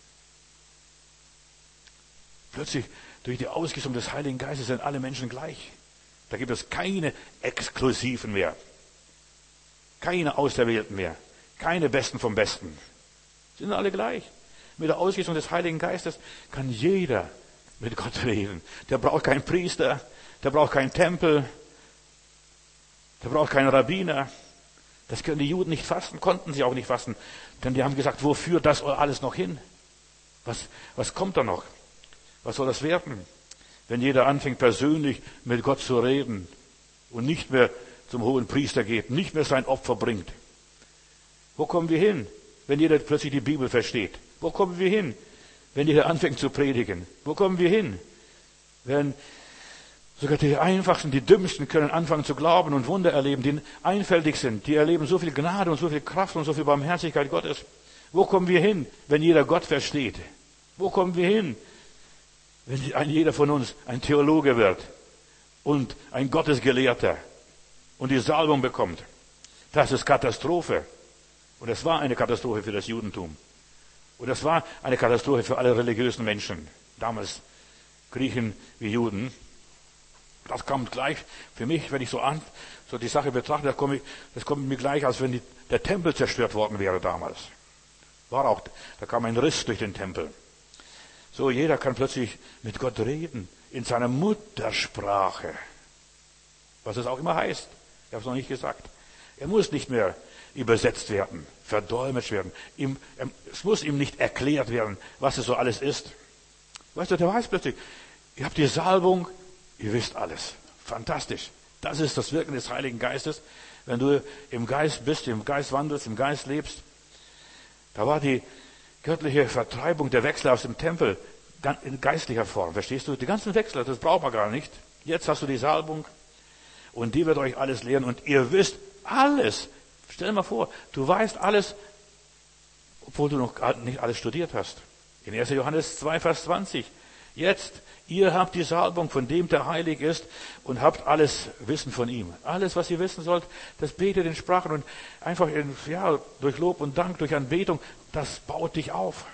Plötzlich, durch die Ausgießung des Heiligen Geistes sind alle Menschen gleich. Da gibt es keine Exklusiven mehr. Keine Auserwählten mehr. Keine Besten vom Besten. Sie sind alle gleich. Mit der Ausgießung des Heiligen Geistes kann jeder mit Gott reden. Der braucht keinen Priester. Der braucht keinen Tempel. Der braucht keinen Rabbiner. Das können die Juden nicht fassen, konnten sie auch nicht fassen. Denn die haben gesagt, wo führt das alles noch hin? Was, was kommt da noch? Was soll das werden? Wenn jeder anfängt, persönlich mit Gott zu reden und nicht mehr zum hohen Priester geht, nicht mehr sein Opfer bringt. Wo kommen wir hin, wenn jeder plötzlich die Bibel versteht? Wo kommen wir hin, wenn jeder anfängt zu predigen? Wo kommen wir hin, wenn sogar die Einfachsten, die Dümmsten können anfangen zu glauben und Wunder erleben, die einfältig sind, die erleben so viel Gnade und so viel Kraft und so viel Barmherzigkeit Gottes. Wo kommen wir hin, wenn jeder Gott versteht? Wo kommen wir hin, wenn ein jeder von uns ein Theologe wird und ein Gottesgelehrter und die Salbung bekommt? Das ist Katastrophe. Und es war eine Katastrophe für das Judentum. Und es war eine Katastrophe für alle religiösen Menschen. Damals Griechen wie Juden. Das kommt gleich für mich, wenn ich so an, so die Sache betrachte, das kommt, das kommt mir gleich, als wenn die, der Tempel zerstört worden wäre damals. War auch, da kam ein Riss durch den Tempel. So, jeder kann plötzlich mit Gott reden, in seiner Muttersprache. Was es auch immer heißt. Ich habe es noch nicht gesagt. Er muss nicht mehr übersetzt werden. verdolmetscht werden. Ihm, es muss ihm nicht erklärt werden, was es so alles ist. Weißt du, der weiß plötzlich, ihr habt die Salbung, ihr wisst alles. Fantastisch. Das ist das Wirken des Heiligen Geistes. Wenn du im Geist bist, im Geist wandelst, im Geist lebst. Da war die göttliche Vertreibung der Wechsler aus dem Tempel in geistlicher Form. Verstehst du? Die ganzen Wechsler, das braucht man gar nicht. Jetzt hast du die Salbung und die wird euch alles lehren und ihr wisst alles. Stell dir mal vor, du weißt alles, obwohl du noch nicht alles studiert hast. In erster Johannes zwei, Vers zwanzig. Jetzt, ihr habt die Salbung von dem, der heilig ist und habt alles Wissen von ihm. Alles, was ihr wissen sollt, das betet in Sprachen und einfach in, ja, durch Lob und Dank, durch Anbetung, das baut dich auf.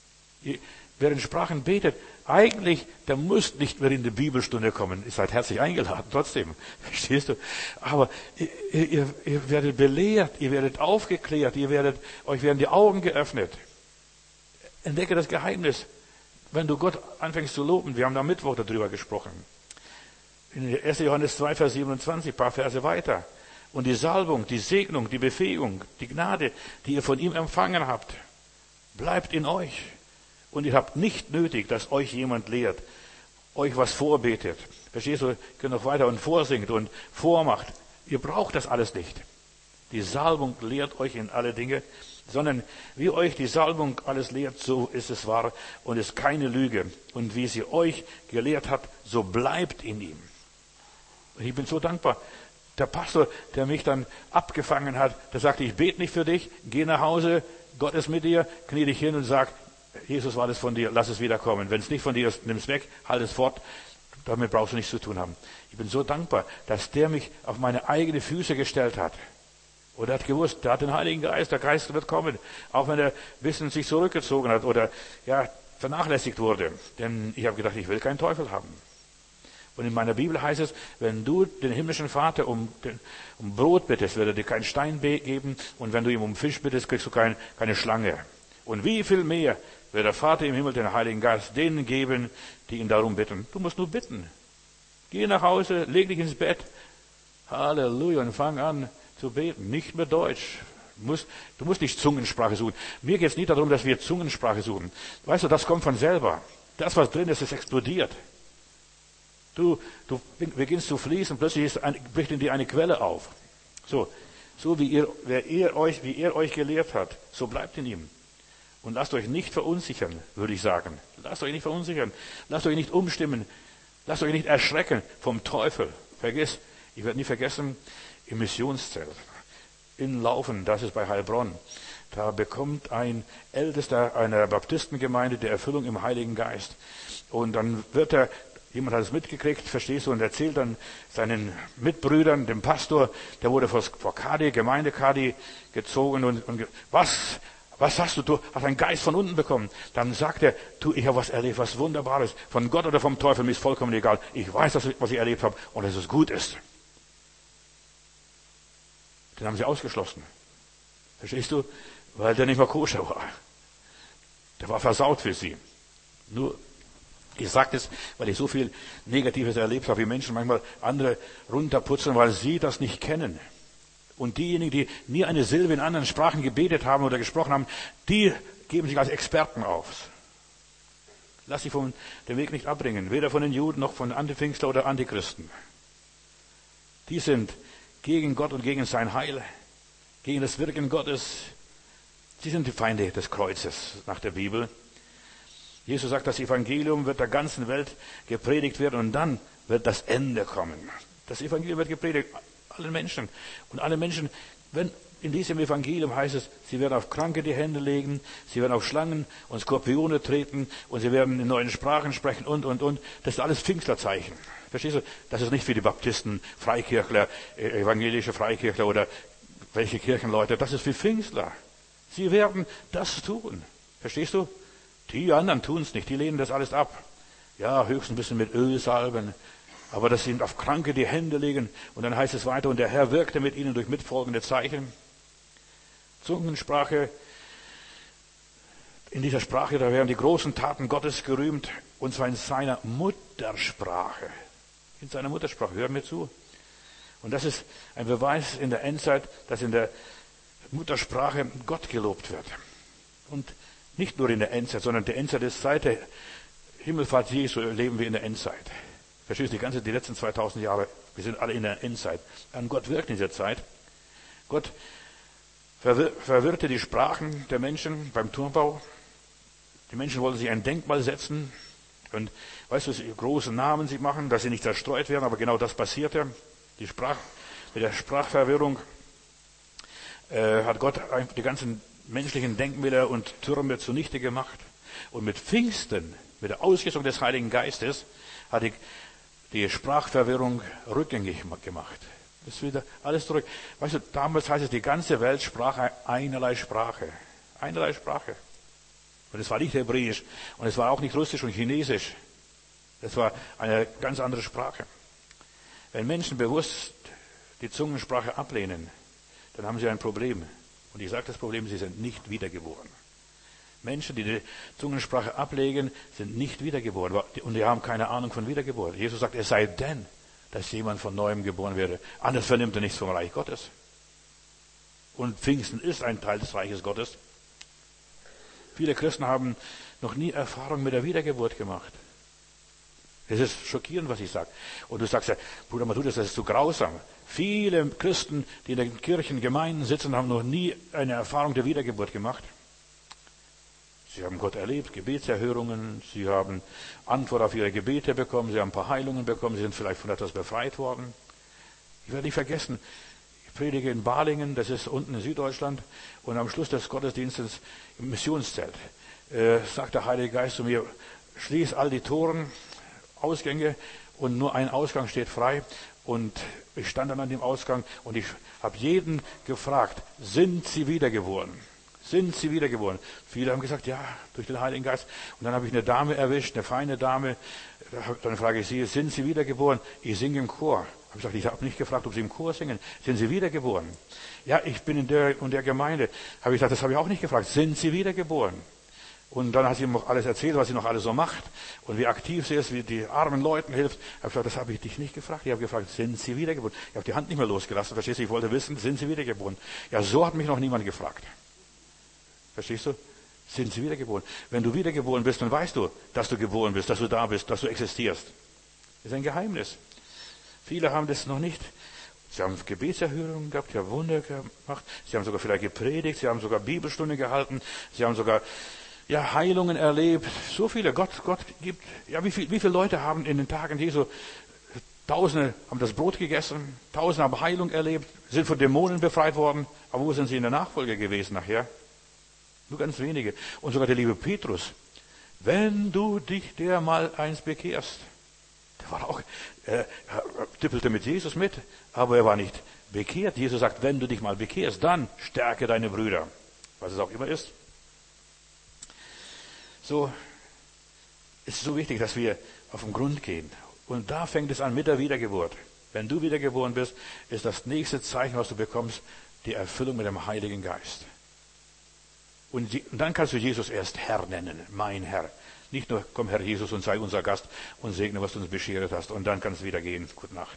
Wer in Sprachen betet, eigentlich, der muss nicht mehr in die Bibelstunde kommen. Ihr seid herzlich eingeladen, trotzdem. Verstehst du? Aber ihr, ihr, ihr werdet belehrt, ihr werdet aufgeklärt, ihr werdet, euch werden die Augen geöffnet. Entdecke das Geheimnis. Wenn du Gott anfängst zu loben, wir haben am Mittwoch darüber gesprochen. In erster Johannes zwei, Vers siebenundzwanzig, ein paar Verse weiter. Und die Salbung, die Segnung, die Befähigung, die Gnade, die ihr von ihm empfangen habt, bleibt in euch. Und ihr habt nicht nötig, dass euch jemand lehrt, euch was vorbetet. Verstehst du? Ihr könnt noch weiter und vorsingt und vormacht. Ihr braucht das alles nicht. Die Salbung lehrt euch in alle Dinge, sondern wie euch die Salbung alles lehrt, so ist es wahr und ist keine Lüge. Und wie sie euch gelehrt hat, so bleibt in ihm. Und ich bin so dankbar. Der Pastor, der mich dann abgefangen hat, der sagte, ich bete nicht für dich, geh nach Hause, Gott ist mit dir, knie dich hin und sag, Jesus war das von dir, lass es wiederkommen. Wenn es nicht von dir ist, nimm es weg, halt es fort. Damit brauchst du nichts zu tun haben. Ich bin so dankbar, dass der mich auf meine eigenen Füße gestellt hat. Und er hat gewusst, der hat den Heiligen Geist, der Geist wird kommen. Auch wenn er ein bisschen sich zurückgezogen hat oder ja vernachlässigt wurde. Denn ich habe gedacht, ich will keinen Teufel haben. Und in meiner Bibel heißt es, wenn du den himmlischen Vater um, den, um Brot bittest, wird er dir keinen Stein geben. Und wenn du ihm um Fisch bittest, kriegst du kein, keine Schlange. Und wie viel mehr wird der Vater im Himmel den Heiligen Geist denen geben, die ihn darum bitten. Du musst nur bitten. Geh nach Hause, leg dich ins Bett. Halleluja, und fang an zu beten. Nicht mehr Deutsch. Du musst, du musst nicht Zungensprache suchen. Mir geht es nicht darum, dass wir Zungensprache suchen. Weißt du, das kommt von selber. Das, was drin ist, es explodiert. Du, du beginnst zu fließen, plötzlich ist ein, bricht in dir eine Quelle auf. So, so wie ihr, wer ihr euch, wie er euch gelehrt hat, so bleibt in ihm. Und lasst euch nicht verunsichern, würde ich sagen. Lasst euch nicht verunsichern. Lasst euch nicht umstimmen. Lasst euch nicht erschrecken vom Teufel. Vergiss, ich werde nie vergessen, im Missionszelt in Laufen, das ist bei Heilbronn, da bekommt ein Ältester einer Baptistengemeinde die Erfüllung im Heiligen Geist. Und dann wird er, jemand hat es mitgekriegt, verstehst du, und erzählt dann seinen Mitbrüdern, dem Pastor, der wurde vor, vor Kadi, Gemeinde Kadi gezogen und, und was, was hast du, du hast einen Geist von unten bekommen. Dann sagt er, du, ich habe was erlebt, was Wunderbares, von Gott oder vom Teufel, mir ist vollkommen egal. Ich weiß, was ich erlebt habe und dass es gut ist. Den haben sie ausgeschlossen. Verstehst du? Weil der nicht mal koscher war. Der war versaut für sie. Nur, ich sage das, weil ich so viel Negatives erlebt habe, wie Menschen manchmal andere runterputzen, weil sie das nicht kennen. Und diejenigen, die nie eine Silbe in anderen Sprachen gebetet haben oder gesprochen haben, die geben sich als Experten auf. Lass dich von dem Weg nicht abbringen, weder von den Juden noch von Antipfingster oder Antichristen. Die sind gegen Gott und gegen sein Heil, gegen das Wirken Gottes. Sie sind die Feinde des Kreuzes nach der Bibel. Jesus sagt, das Evangelium wird der ganzen Welt gepredigt werden und dann wird das Ende kommen. Das Evangelium wird gepredigt allen Menschen. Und alle Menschen, wenn in diesem Evangelium heißt es, sie werden auf Kranke die Hände legen, sie werden auf Schlangen und Skorpione treten und sie werden in neuen Sprachen sprechen und, und, und. Das ist alles Pfingstlerzeichen. Verstehst du? Das ist nicht für die Baptisten, Freikirchler, evangelische Freikirchler oder welche Kirchenleute. Das ist für Pfingstler. Sie werden das tun. Verstehst du? Die anderen tun es nicht. Die lehnen das alles ab. Ja, höchstens ein bisschen mit Öl salben. Aber dass sie auf Kranke die Hände legen. Und dann heißt es weiter, und der Herr wirkte mit ihnen durch mitfolgende Zeichen. Zungensprache. In dieser Sprache, da werden die großen Taten Gottes gerühmt. Und zwar in seiner Muttersprache. In seiner Muttersprache. Hör mir zu. Und das ist ein Beweis in der Endzeit, dass in der Muttersprache Gott gelobt wird. Und nicht nur in der Endzeit, sondern die Endzeit ist seit der Himmelfahrt Jesu leben wir in der Endzeit. Verstehst du, die ganze, die letzten zweitausend Jahre, wir sind alle in der Endzeit. Und Gott wirkt in dieser Zeit. Gott verwir- verwirrte die Sprachen der Menschen beim Turmbau. Die Menschen wollten sich ein Denkmal setzen. Und weißt du, große Namen sie machen, dass sie nicht zerstreut werden, aber genau das passierte. Die Sprach, mit der Sprachverwirrung äh, hat Gott die ganzen menschlichen Denkmäler und Türme zunichte gemacht. Und mit Pfingsten, mit der Ausgießung des Heiligen Geistes, hat die, die Sprachverwirrung rückgängig gemacht. Das ist wieder alles zurück. Weißt du, damals heißt es, die ganze Welt sprach einerlei Sprache. Einerlei Sprache. Und es war nicht Hebräisch und es war auch nicht Russisch und Chinesisch. Es war eine ganz andere Sprache. Wenn Menschen bewusst die Zungensprache ablehnen, dann haben sie ein Problem. Und ich sage das Problem, sie sind nicht wiedergeboren. Menschen, die die Zungensprache ablegen, sind nicht wiedergeboren. Und die haben keine Ahnung von Wiedergeburt. Jesus sagt, es sei denn, dass jemand von Neuem geboren werde. Anders vernimmt er nichts vom Reich Gottes. Und Pfingsten ist ein Teil des Reiches Gottes. Viele Christen haben noch nie Erfahrung mit der Wiedergeburt gemacht. Es ist schockierend, was ich sage. Und du sagst ja, Bruder Matthäus, das ist zu grausam. Viele Christen, die in den Kirchen, Gemeinden sitzen, haben noch nie eine Erfahrung der Wiedergeburt gemacht. Sie haben Gott erlebt, Gebetserhörungen, sie haben Antwort auf ihre Gebete bekommen, sie haben ein paar Heilungen bekommen, sie sind vielleicht von etwas befreit worden. Ich werde nicht vergessen, ich predige in Balingen, das ist unten in Süddeutschland, und am Schluss des Gottesdienstes im Missionszelt äh, sagt der Heilige Geist zu mir, schließ all die Toren, Ausgänge, und nur ein Ausgang steht frei. Und ich stand dann an dem Ausgang und ich habe jeden gefragt, sind Sie wiedergeboren? Sind Sie wiedergeboren? Viele haben gesagt, ja, durch den Heiligen Geist. Und dann habe ich eine Dame erwischt, eine feine Dame. Dann frage ich sie, sind Sie wiedergeboren? Ich singe im Chor. Habe ich gesagt, ich habe nicht gefragt, ob Sie im Chor singen. Sind Sie wiedergeboren? Ja, ich bin in der und der Gemeinde. Habe ich gesagt, das habe ich auch nicht gefragt. Sind Sie wiedergeboren? Und dann hat sie mir alles erzählt, was sie noch alles so macht und wie aktiv sie ist, wie die armen Leuten hilft. Ich habe gesagt, das habe ich dich nicht gefragt. Ich habe gefragt, sind Sie wiedergeboren? Ich habe die Hand nicht mehr losgelassen. Verstehst du? Ich wollte wissen, sind Sie wiedergeboren? Ja, so hat mich noch niemand gefragt. Verstehst du? Sind Sie wiedergeboren? Wenn du wiedergeboren bist, dann weißt du, dass du geboren bist, dass du da bist, dass du existierst. Das ist ein Geheimnis. Viele haben das noch nicht. Sie haben Gebetserhörungen gehabt, sie haben Wunder gemacht, sie haben sogar vielleicht gepredigt, sie haben sogar Bibelstunden gehalten, sie haben sogar ja, Heilungen erlebt. So viele. Gott, Gott gibt, ja, wie, viel, wie viele Leute haben in den Tagen Jesu, Tausende haben das Brot gegessen, Tausende haben Heilung erlebt, sind von Dämonen befreit worden. Aber wo sind sie in der Nachfolge gewesen nachher? Nur ganz wenige. Und sogar der liebe Petrus. Wenn du dich der mal eins bekehrst. Der war auch, er tippelte mit Jesus mit, aber er war nicht bekehrt. Jesus sagt, wenn du dich mal bekehrst, dann stärke deine Brüder. Was es auch immer ist. So, es ist so wichtig, dass wir auf den Grund gehen. Und da fängt es an mit der Wiedergeburt. Wenn du wiedergeboren bist, ist das nächste Zeichen, was du bekommst, die Erfüllung mit dem Heiligen Geist. Und, die, und dann kannst du Jesus erst Herr nennen, mein Herr. Nicht nur, komm Herr Jesus und sei unser Gast und segne, was du uns beschert hast. Und dann kannst du wieder gehen. Gute Nacht.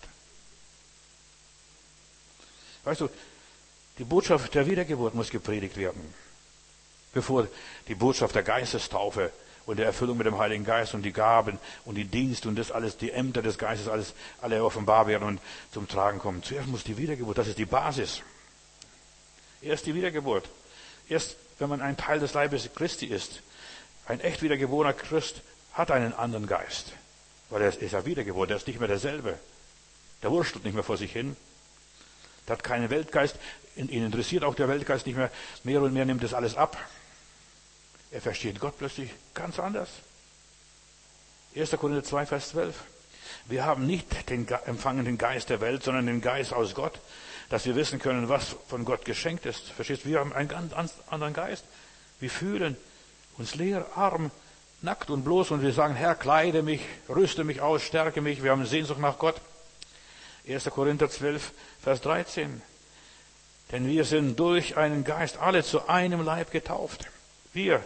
Weißt du, die Botschaft der Wiedergeburt muss gepredigt werden. Bevor die Botschaft der Geistestaufe und der Erfüllung mit dem Heiligen Geist und die Gaben und die Dienste und das alles, die Ämter des Geistes, alles, alle offenbar werden und zum Tragen kommen. Zuerst muss die Wiedergeburt, das ist die Basis. Erst die Wiedergeburt. Erst, wenn man ein Teil des Leibes Christi ist, ein echt wiedergeborener Christ hat einen anderen Geist. Weil er ist ja wiedergeboren, der ist nicht mehr derselbe. Der wurstelt nicht mehr vor sich hin. Der hat keinen Weltgeist. Ihn interessiert auch der Weltgeist nicht mehr. Mehr und mehr nimmt das alles ab. Er versteht Gott plötzlich ganz anders. erster Korinther zwei, Vers zwölf. Wir haben nicht den empfangenen Geist der Welt, sondern den Geist aus Gott, dass wir wissen können, was von Gott geschenkt ist. Verstehst du? Wir haben einen ganz anderen Geist. Wir fühlen uns leer, arm, nackt und bloß und wir sagen, Herr, kleide mich, rüste mich aus, stärke mich. Wir haben Sehnsucht nach Gott. erster Korinther zwölf, Vers dreizehn. Denn wir sind durch einen Geist alle zu einem Leib getauft. Wir,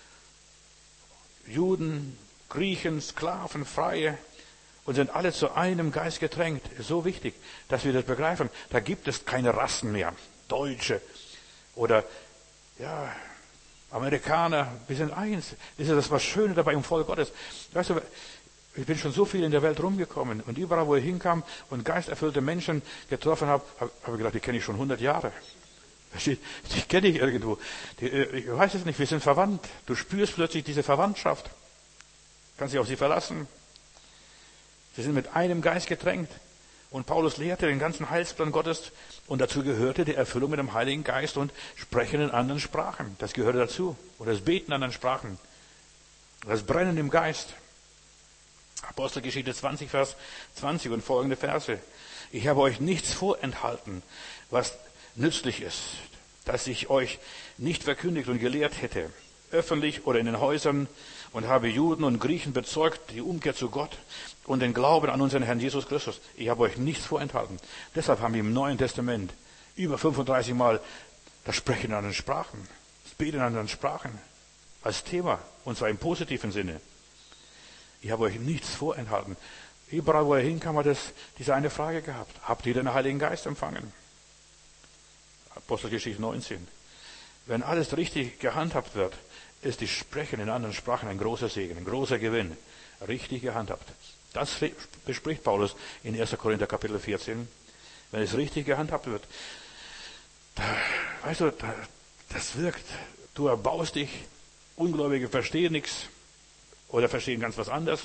Juden, Griechen, Sklaven, Freie, und sind alle zu einem Geist getränkt. Ist so wichtig, dass wir das begreifen. Da gibt es keine Rassen mehr. Deutsche, Oder, ja, Amerikaner, wir sind eins. Das ist das was Schöne dabei im Volk Gottes. Weißt du, ich bin schon so viel in der Welt rumgekommen und überall, wo ich hinkam und geisterfüllte Menschen getroffen habe, habe hab ich gedacht, die kenne ich schon hundert Jahre. Die, die kenne ich irgendwo. Die, ich weiß es nicht, wir sind verwandt. Du spürst plötzlich diese Verwandtschaft. Kannst dich auf sie verlassen. Sie sind mit einem Geist getränkt. Und Paulus lehrte den ganzen Heilsplan Gottes und dazu gehörte die Erfüllung mit dem Heiligen Geist und Sprechen in anderen Sprachen. Das gehörte dazu. Oder das Beten in anderen Sprachen. Das Brennen im Geist. Apostelgeschichte zwanzig, Vers zwanzig und folgende Verse. Ich habe euch nichts vorenthalten, was nützlich ist, dass ich euch nicht verkündigt und gelehrt hätte, öffentlich oder in den Häusern, und habe Juden und Griechen bezeugt, die Umkehr zu Gott und den Glauben an unseren Herrn Jesus Christus. Ich habe euch nichts vorenthalten. Deshalb haben wir im Neuen Testament über fünfunddreißig Mal das Sprechen in anderen Sprachen, das Beten in anderen Sprachen als Thema, und zwar im positiven Sinne. Ich habe euch nichts vorenthalten. Überall, wo er hinkam, hat es diese eine Frage gehabt. Habt ihr den Heiligen Geist empfangen? Apostelgeschichte neunzehn. Wenn alles richtig gehandhabt wird, ist die Sprechen in anderen Sprachen ein großer Segen, ein großer Gewinn. Richtig gehandhabt. Das bespricht Paulus in erster Korinther Kapitel vierzehn. Wenn es richtig gehandhabt wird, da, weißt du, da, das wirkt. Du erbaust dich, Ungläubige verstehen nichts oder verstehen ganz was anderes.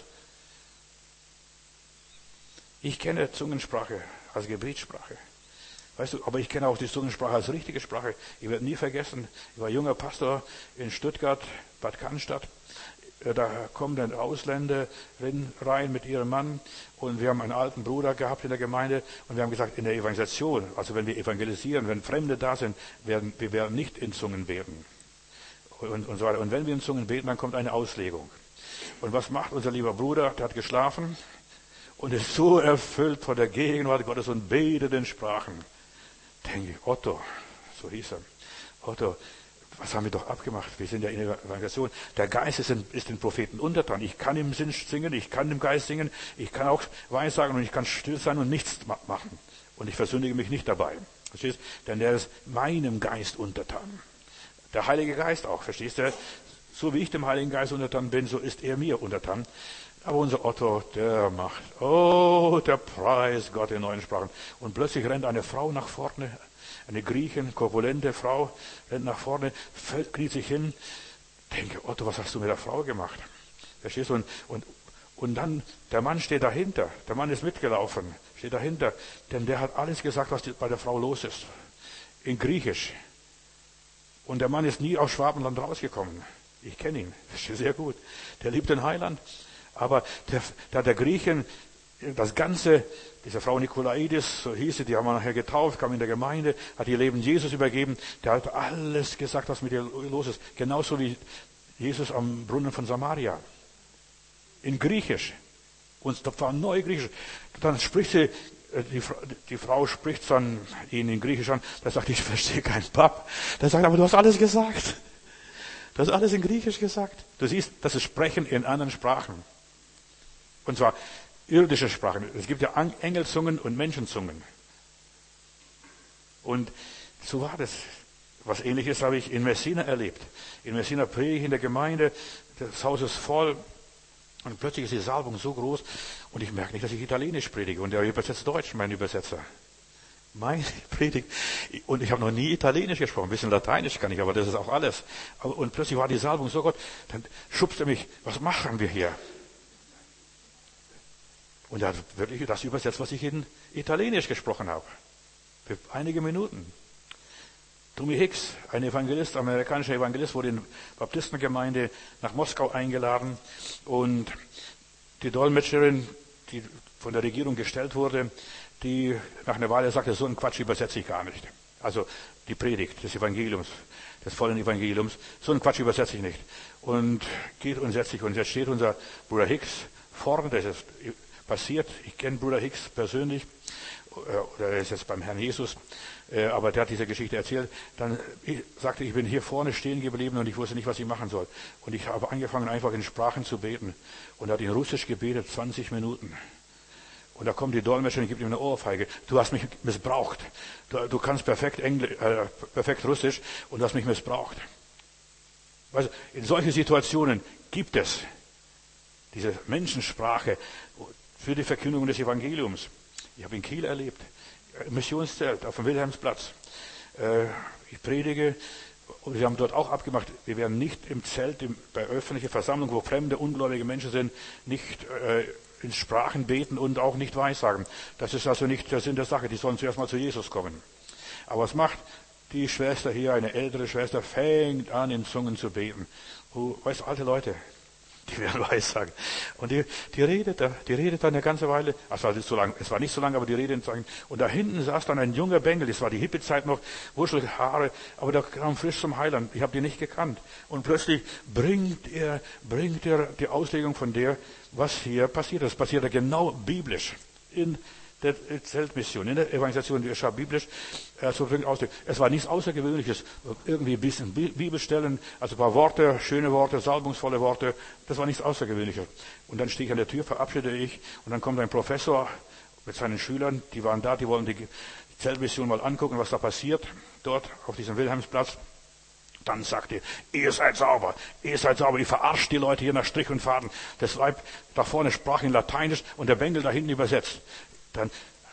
Ich kenne Zungensprache als Gebetssprache. Weißt du, aber ich kenne auch die Zungensprache als richtige Sprache. Ich werde nie vergessen, ich war junger Pastor in Stuttgart, Bad Cannstatt. Da kommt eine Ausländerin rein mit ihrem Mann und wir haben einen alten Bruder gehabt in der Gemeinde und wir haben gesagt, in der Evangelisation, also wenn wir evangelisieren, wenn Fremde da sind, werden wir werden nicht in Zungen beten. Und, und so weiter. Und wenn wir in Zungen beten, dann kommt eine Auslegung. Und was macht unser lieber Bruder? Der hat geschlafen und ist so erfüllt von der Gegenwart Gottes und betet in Sprachen. Denke ich, Otto, so hieß er, Otto, was haben wir doch abgemacht? Wir sind ja in der Evangelisation. Der Geist ist, in, ist den Propheten untertan. Ich kann im Sinn singen, ich kann im Geist singen, ich kann auch Weissagen und ich kann still sein und nichts machen. Und ich versündige mich nicht dabei. Verstehst? Denn der ist meinem Geist untertan. Der Heilige Geist auch, verstehst du? So wie ich dem Heiligen Geist untertan bin, so ist er mir untertan. Aber unser Otto, der macht, oh, der Preis Gott in neuen Sprachen. Und plötzlich rennt eine Frau nach vorne, eine Griechin, korpulente Frau, rennt nach vorne, fällt, kniet sich hin. Denke, Otto, was hast du mit der Frau gemacht? Verstehst du? Und, und, und dann, der Mann steht dahinter. Der Mann ist mitgelaufen, steht dahinter. Denn der hat alles gesagt, was bei der Frau los ist. In Griechisch. Und der Mann ist nie aus Schwabenland rausgekommen. Ich kenne ihn, sehr gut. Der liebt den Heiland. Aber der, der, der Griechen, das Ganze, diese Frau Nikolaidis, so hieß sie, die haben wir nachher getauft, kam in der Gemeinde, hat ihr Leben Jesus übergeben. Der hat alles gesagt, was mit ihr los ist. Genauso wie Jesus am Brunnen von Samaria. In Griechisch. Und das war neu Griechisch. Dann spricht sie, die, die Frau spricht dann ihn in Griechisch an. Da sagt, ich verstehe kein Papp. Da sagt, aber du hast alles gesagt. Du hast alles in Griechisch gesagt. Du siehst, das ist Sprechen in anderen Sprachen. Und zwar irdische Sprachen. Es gibt ja Engelzungen und Menschenzungen. Und so war das. Was Ähnliches habe ich in Messina erlebt. In Messina predige ich in der Gemeinde. Das Haus ist voll. Und plötzlich ist die Salbung so groß. Und ich merke nicht, dass ich Italienisch predige. Und der übersetzt Deutsch, mein Übersetzer. Meine Predigt. Und ich habe noch nie Italienisch gesprochen. Ein bisschen Lateinisch kann ich, aber das ist auch alles. Und plötzlich war die Salbung so Gott. Dann schubste er mich. Was machen wir hier? Und er hat wirklich das übersetzt, was ich in Italienisch gesprochen habe. Für einige Minuten. Tommy Hicks, ein Evangelist, amerikanischer Evangelist, wurde in der Baptistengemeinde nach Moskau eingeladen. Und die Dolmetscherin, die von der Regierung gestellt wurde, die nach einer Weile sagte, so einen Quatsch übersetze ich gar nicht. Also die Predigt des Evangeliums, des vollen Evangeliums, so einen Quatsch übersetze ich nicht. Und geht und setzt sich. Und jetzt steht unser Bruder Hicks vorne, das ist passiert. Ich kenne Bruder Hicks persönlich, oder er ist jetzt beim Herrn Jesus, aber der hat diese Geschichte erzählt. Dann sagte ich, bin hier vorne stehen geblieben und ich wusste nicht, was ich machen soll. Und ich habe angefangen, einfach in Sprachen zu beten. Und er hat in Russisch gebetet, zwanzig Minuten. Und da kommt die Dolmetscherin und gibt ihm eine Ohrfeige. Du hast mich missbraucht. Du, du kannst perfekt Englisch, äh, perfekt Russisch und du hast mich missbraucht. Also in solchen Situationen gibt es diese Menschensprache für die Verkündigung des Evangeliums. Ich habe in Kiel erlebt, Missionszelt auf dem Wilhelmsplatz. Äh, ich predige und wir haben dort auch abgemacht, wir werden nicht im Zelt, im, bei öffentlicher Versammlung, wo fremde, ungläubige Menschen sind, nicht äh, in Sprachen beten und auch nicht weissagen. Das ist also nicht der Sinn der Sache. Die sollen zuerst mal zu Jesus kommen. Aber was macht die Schwester hier, eine ältere Schwester, fängt an, in Zungen zu beten. Oh, weißt du, alte Leute, die werden weissagen. Und die, die redet da, die redet dann eine ganze Weile. Es war nicht so lang, es war nicht so lang, aber die redet. Und da hinten saß dann ein junger Bengel, das war die Hippie-Zeit noch, Wuschelhaare, aber der kam frisch zum Heiland. Ich habe die nicht gekannt. Und plötzlich bringt er, bringt er die Auslegung von der, was hier passiert ist. Das passiert genau biblisch. In der Zeltmission, in der Evangelisation, die geschah biblisch, äh, so bringt Ausdruck. Es war nichts Außergewöhnliches, irgendwie ein bisschen Bibelstellen, also ein paar Worte, schöne Worte, salbungsvolle Worte, das war nichts Außergewöhnliches. Und dann stehe ich an der Tür, verabschiede ich, und dann kommt ein Professor mit seinen Schülern, die waren da, die wollen die Zeltmission mal angucken, was da passiert, dort auf diesem Wilhelmsplatz. Dann sagt er, ihr seid sauber, ihr seid sauber, ihr verarscht die Leute hier nach Strich und Faden. Das Weib da vorne sprach in Lateinisch und der Bengel da hinten übersetzt. Dann,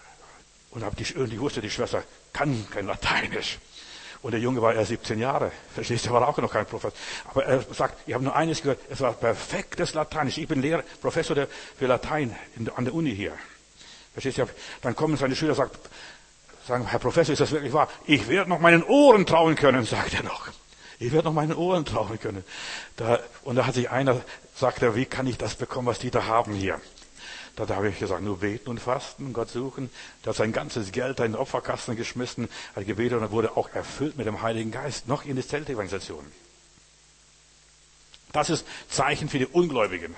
und, hab die, und ich wusste, die Schwester kann kein Lateinisch. Und der Junge war erst siebzehn Jahre. Verstehst du, er war auch noch kein Professor. Aber er sagt, ich habe nur eines gehört, es war perfektes Lateinisch. Ich bin Lehrer, Professor der, für Latein in, an der Uni hier. Verstehst du, dann kommen seine Schüler und sagen, sagen, Herr Professor, ist das wirklich wahr? Ich werde noch meinen Ohren trauen können, sagt er noch. Ich werde noch meinen Ohren trauen können. Da, und da hat sich einer, sagt er, wie kann ich das bekommen, was die da haben hier? Da habe ich gesagt, nur beten und fasten, Gott suchen. Der hat sein ganzes Geld in den Opferkasten geschmissen, hat gebetet und wurde auch erfüllt mit dem Heiligen Geist, noch in die Zeltevangelisation. Das ist Zeichen für die Ungläubigen.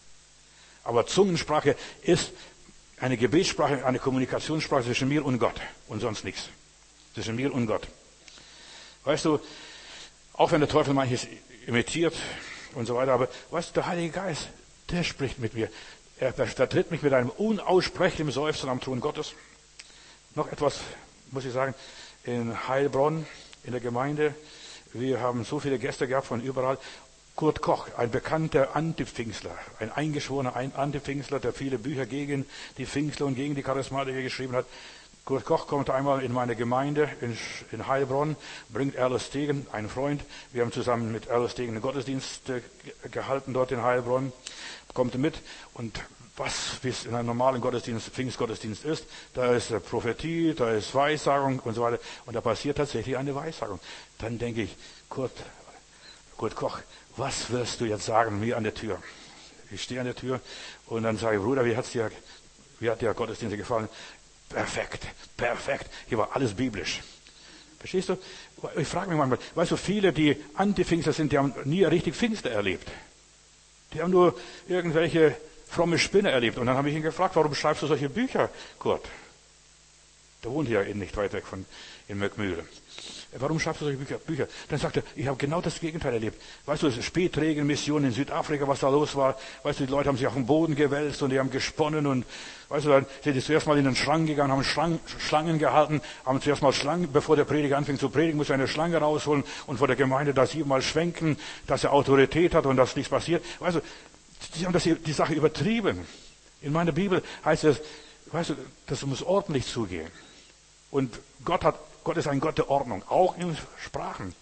Aber Zungensprache ist eine Gebetssprache, eine Kommunikationssprache zwischen mir und Gott und sonst nichts. Zwischen mir und Gott. Weißt du, auch wenn der Teufel manches imitiert und so weiter, aber weißt du, der Heilige Geist, der spricht mit mir. Er vertritt mich mit einem unaussprechlichen Seufzen am Thron Gottes. Noch etwas, muss ich sagen, in Heilbronn, in der Gemeinde. Wir haben so viele Gäste gehabt von überall. Kurt Koch, ein bekannter Antipfingstler, ein eingeschworener Antipfingstler, der viele Bücher gegen die Pfingstler und gegen die Charismatiker geschrieben hat. Kurt Koch kommt einmal in meine Gemeinde in, in Heilbronn, bringt Erle Stegen, einen Freund. Wir haben zusammen mit Erle Stegen einen Gottesdienst äh, gehalten dort in Heilbronn. Kommt mit und was wie es in einem normalen Gottesdienst, Pfingstgottesdienst ist, da ist Prophetie, da ist Weissagung und so weiter. Und da passiert tatsächlich eine Weissagung. Dann denke ich, Kurt, Kurt Koch, was wirst du jetzt sagen mir an der Tür? Ich stehe an der Tür und dann sage ich, Bruder, wie hat's dir, wie hat dir Gottesdienst gefallen? Perfekt, perfekt. Hier war alles biblisch. Verstehst du? Ich frage mich manchmal, weißt du, viele, die Antipfingster sind, die haben nie richtig Pfingster erlebt. Die haben nur irgendwelche fromme Spinner erlebt. Und dann habe ich ihn gefragt, warum schreibst du solche Bücher, Kurt? Der wohnt ja nicht weit weg von in Möckmühle. Warum schreibst du solche Bücher? Bücher? Dann sagt er, ich habe genau das Gegenteil erlebt. Weißt du, Spätregenmission in Südafrika, was da los war. Weißt du, die Leute haben sich auf den Boden gewälzt und die haben gesponnen und, weißt du, dann sind die zuerst mal in den Schrank gegangen, haben Schlang, Schlangen gehalten, haben zuerst mal Schlangen, bevor der Prediger anfing zu predigen, muss er eine Schlange rausholen und vor der Gemeinde da siebenmal schwenken, dass er Autorität hat und dass nichts passiert. Weißt du, die haben das, die Sache übertrieben. In meiner Bibel heißt es, weißt du, das muss ordentlich zugehen. Und Gott hat, Gott ist ein Gott der Ordnung, auch in Sprachen.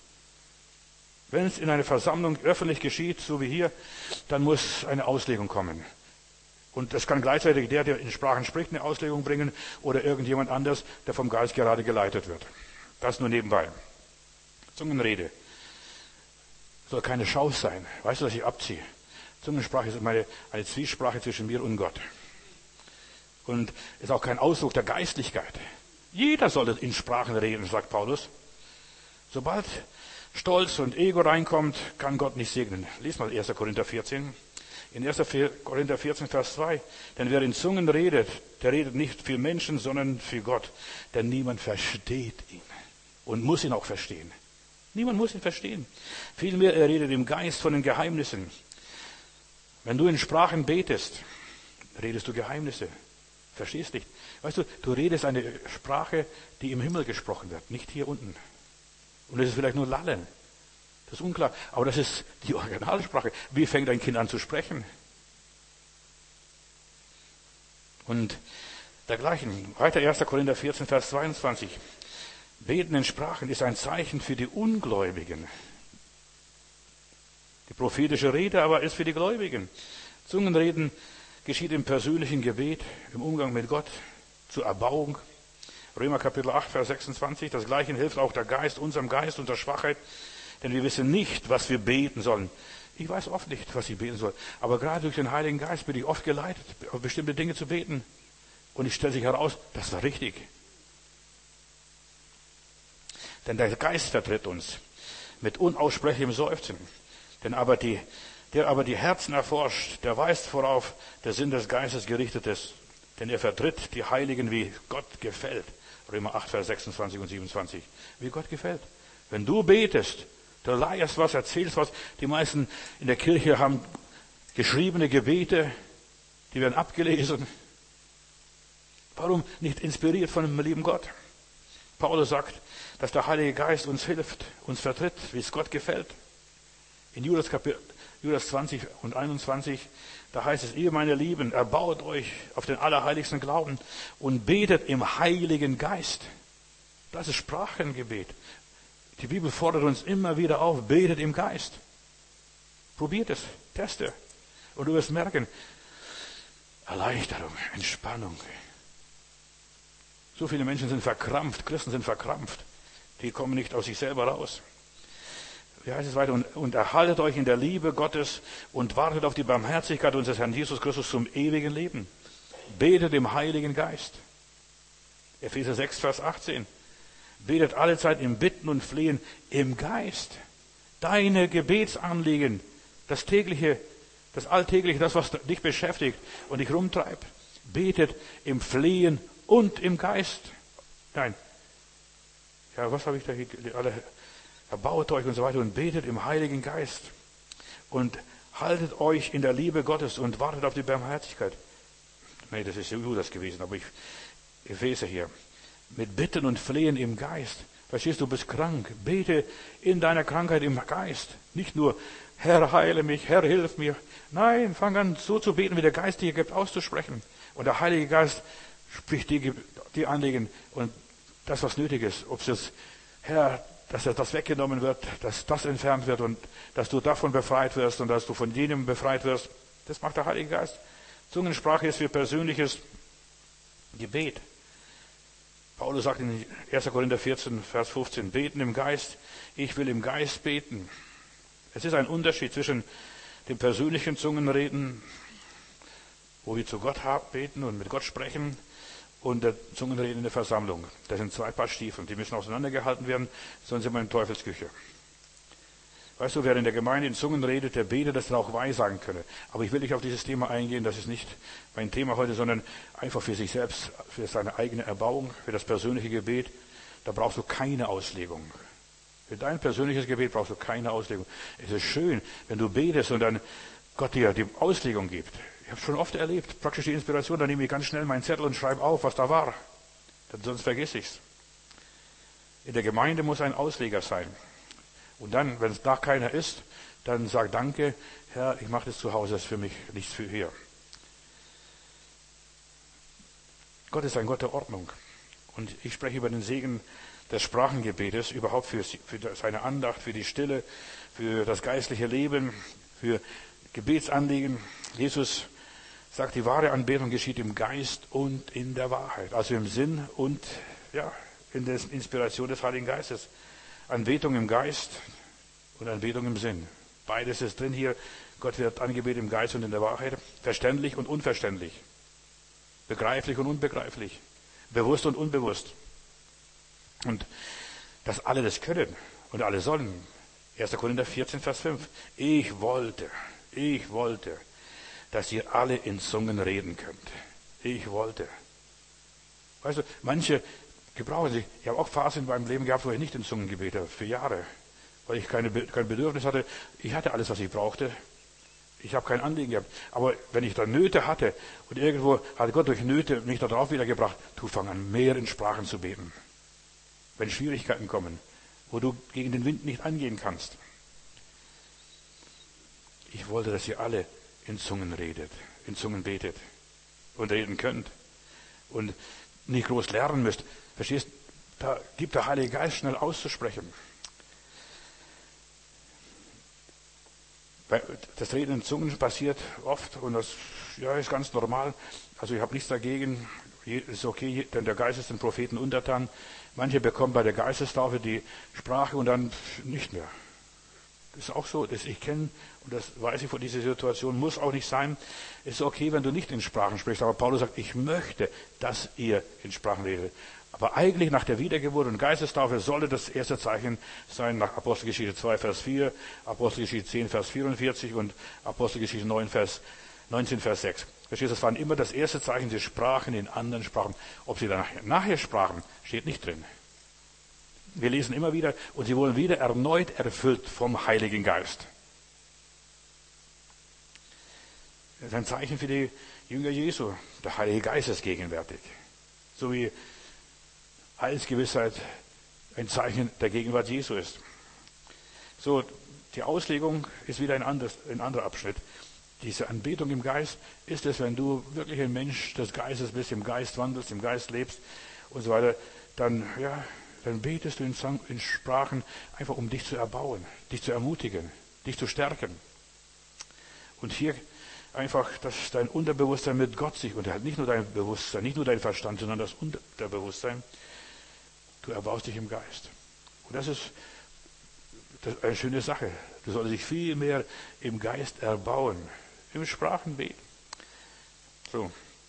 Wenn es in einer Versammlung öffentlich geschieht, so wie hier, dann muss eine Auslegung kommen. Und es kann gleichzeitig der, der in Sprachen spricht, eine Auslegung bringen oder irgendjemand anders, der vom Geist gerade geleitet wird. Das nur nebenbei. Zungenrede soll keine Schau sein. Weißt du, dass ich abziehe? Zungensprache ist meine, eine Zwiesprache zwischen mir und Gott. Und ist auch kein Ausdruck der Geistlichkeit. Jeder sollte in Sprachen reden, sagt Paulus. Sobald Stolz und Ego reinkommt, kann Gott nicht segnen. Lies mal erster Korinther vierzehn. In erster Korinther vierzehn, Vers zwei. Denn wer in Zungen redet, der redet nicht für Menschen, sondern für Gott. Denn niemand versteht ihn. Und muss ihn auch verstehen. Niemand muss ihn verstehen. Vielmehr, er redet im Geist von den Geheimnissen. Wenn du in Sprachen betest, redest du Geheimnisse. Verstehst nicht. Weißt du, du redest eine Sprache, die im Himmel gesprochen wird, nicht hier unten. Und das ist vielleicht nur Lallen. Das ist unklar. Aber das ist die Originalsprache. Wie fängt ein Kind an zu sprechen? Und dergleichen. Weiter erster Korinther vierzehn, Vers zweiundzwanzig. Beten in Sprachen ist ein Zeichen für die Ungläubigen. Die prophetische Rede aber ist für die Gläubigen. Zungenreden geschieht im persönlichen Gebet, im Umgang mit Gott, zur Erbauung. Römer Kapitel acht, Vers sechsundzwanzig. Das Gleiche hilft auch der Geist, unserem Geist, unserer Schwachheit, denn wir wissen nicht, was wir beten sollen. Ich weiß oft nicht, was ich beten soll. Aber gerade durch den Heiligen Geist bin ich oft geleitet, auf bestimmte Dinge zu beten. Und ich stelle sich heraus, das war richtig. Denn der Geist vertritt uns mit unaussprechlichem Seufzen. Denn aber die, der aber die Herzen erforscht, der weiß, worauf der Sinn des Geistes gerichtet ist. Denn er vertritt die Heiligen, wie Gott gefällt. Römer acht, Vers sechsundzwanzig und siebenundzwanzig. Wie Gott gefällt. Wenn du betest, du leierst was, erzählst was. Die meisten in der Kirche haben geschriebene Gebete, die werden abgelesen. Warum nicht inspiriert von dem lieben Gott? Paulus sagt, dass der Heilige Geist uns hilft, uns vertritt, wie es Gott gefällt. In Judas, Kapitel, Judas zwanzig und einundzwanzig, da heißt es, ihr meine Lieben, erbaut euch auf den allerheiligsten Glauben und betet im Heiligen Geist. Das ist Sprachengebet. Die Bibel fordert uns immer wieder auf, betet im Geist. Probiert es, teste. Und du wirst merken, Erleichterung, Entspannung. So viele Menschen sind verkrampft, Christen sind verkrampft. Die kommen nicht aus sich selber raus. Wie heißt es weiter? Und, und erhaltet euch in der Liebe Gottes und wartet auf die Barmherzigkeit unseres Herrn Jesus Christus zum ewigen Leben. Betet im Heiligen Geist. Epheser sechs, Vers achtzehn. Betet allezeit im Bitten und Flehen im Geist. Deine Gebetsanliegen, das tägliche, das alltägliche, das, was dich beschäftigt und dich rumtreibt. Betet im Flehen und im Geist. Nein. Ja, was habe ich da hier? Alle, erbaut euch und so weiter und betet im Heiligen Geist. Und haltet euch in der Liebe Gottes und wartet auf die Barmherzigkeit. Nee, das ist Judas gewesen, aber ich, Epheser hier. Mit Bitten und Flehen im Geist. Verstehst du, du bist krank. Bete in deiner Krankheit im Geist. Nicht nur, Herr, heile mich, Herr, hilf mir. Nein, fang an, so zu beten, wie der Geist dir gibt, auszusprechen. Und der Heilige Geist spricht die, die Anliegen und das, was nötig ist. Ob es jetzt, Herr, dass das weggenommen wird, dass das entfernt wird und dass du davon befreit wirst und dass du von jenem befreit wirst. Das macht der Heilige Geist. Zungensprache ist für persönliches Gebet. Paulus sagt in erster Korinther vierzehn, Vers fünfzehn, beten im Geist, ich will im Geist beten. Es ist ein Unterschied zwischen dem persönlichen Zungenreden, wo wir zu Gott beten und mit Gott sprechen, und der Zungenreden in der Versammlung. Das sind zwei Paar Stiefel, die müssen auseinandergehalten werden, sonst sind wir in Teufelsküche. Weißt du, wer in der Gemeinde in Zungen redet, der betet, dass er auch Weissagen könne. Aber ich will nicht auf dieses Thema eingehen, das ist nicht mein Thema heute, sondern einfach für sich selbst, für seine eigene Erbauung, für das persönliche Gebet. Da brauchst du keine Auslegung. Für dein persönliches Gebet brauchst du keine Auslegung. Es ist schön, wenn du betest und dann Gott dir die Auslegung gibt. Ich habe es schon oft erlebt, praktisch die Inspiration, dann nehme ich ganz schnell meinen Zettel und schreibe auf, was da war. Denn sonst vergesse ich es. In der Gemeinde muss ein Ausleger sein. Und dann, wenn es da keiner ist, dann sag Danke, Herr, ich mache das zu Hause, das ist für mich nichts für hier. Gott ist ein Gott der Ordnung. Und ich spreche über den Segen des Sprachengebetes, überhaupt für, für seine Andacht, für die Stille, für das geistliche Leben, für Gebetsanliegen. Jesus sagt, die wahre Anbetung geschieht im Geist und in der Wahrheit. Also im Sinn und ja, in der Inspiration des Heiligen Geistes. Anbetung im Geist und Anbetung im Sinn. Beides ist drin hier. Gott wird angebetet im Geist und in der Wahrheit. Verständlich und unverständlich. Begreiflich und unbegreiflich. Bewusst und unbewusst. Und dass alle das können und alle sollen. erster Korinther vierzehn, Vers fünf. Ich wollte, ich wollte, dass ihr alle in Zungen reden könnt. Ich wollte. Weißt du, manche gebrauchen sich. Ich habe auch Phasen in meinem Leben gehabt, wo ich nicht in Zungen gebetet habe, für Jahre. Weil ich keine, kein Bedürfnis hatte. Ich hatte alles, was ich brauchte. Ich habe kein Anliegen gehabt. Aber wenn ich da Nöte hatte und irgendwo hat Gott durch Nöte mich darauf wiedergebracht, du fang an, mehr in Sprachen zu beten. Wenn Schwierigkeiten kommen, wo du gegen den Wind nicht angehen kannst. Ich wollte, dass ihr alle in Zungen redet, in Zungen betet und reden könnt und nicht groß lernen müsst. Verstehst? Da gibt der Heilige Geist schnell auszusprechen. Das Reden in Zungen passiert oft und das ja, ist ganz normal. Also ich habe nichts dagegen, ist okay, denn der Geist ist den Propheten untertan. Manche bekommen bei der Geistestaufe die Sprache und dann nicht mehr. Das ist auch so, das ich kenne und das weiß ich von dieser Situation, muss auch nicht sein. Es ist okay, wenn du nicht in Sprachen sprichst, aber Paulus sagt, ich möchte, dass ihr in Sprachen redet. Aber eigentlich nach der Wiedergeburt und Geistestaufe sollte das erste Zeichen sein nach Apostelgeschichte zwei, Vers vier, Apostelgeschichte zehn, Vers vierundvierzig und Apostelgeschichte neun, Vers neunzehn, Vers sechs. Verstehst du, das waren immer das erste Zeichen, sie sprachen in anderen Sprachen. Ob sie dann nachher, nachher sprachen, steht nicht drin. Wir lesen immer wieder, und sie wurden wieder erneut erfüllt vom Heiligen Geist. Das ist ein Zeichen für die Jünger Jesu. Der Heilige Geist ist gegenwärtig. So wie Heilsgewissheit ein Zeichen der Gegenwart Jesu ist. So, die Auslegung ist wieder ein, anderes, ein anderer Abschnitt. Diese Anbetung im Geist ist es, wenn du wirklich ein Mensch des Geistes bist, im Geist wandelst, im Geist lebst und so weiter, dann, ja, dann betest du in, in Sprachen einfach, um dich zu erbauen, dich zu ermutigen, dich zu stärken. Und hier einfach, dass dein Unterbewusstsein mit Gott sich unterhält. Nicht nur dein Bewusstsein, nicht nur dein Verstand, sondern das Unterbewusstsein. Du erbaust dich im Geist. Und das ist, das ist eine schöne Sache. Du solltest dich viel mehr im Geist erbauen, im Sprachenbeten. So.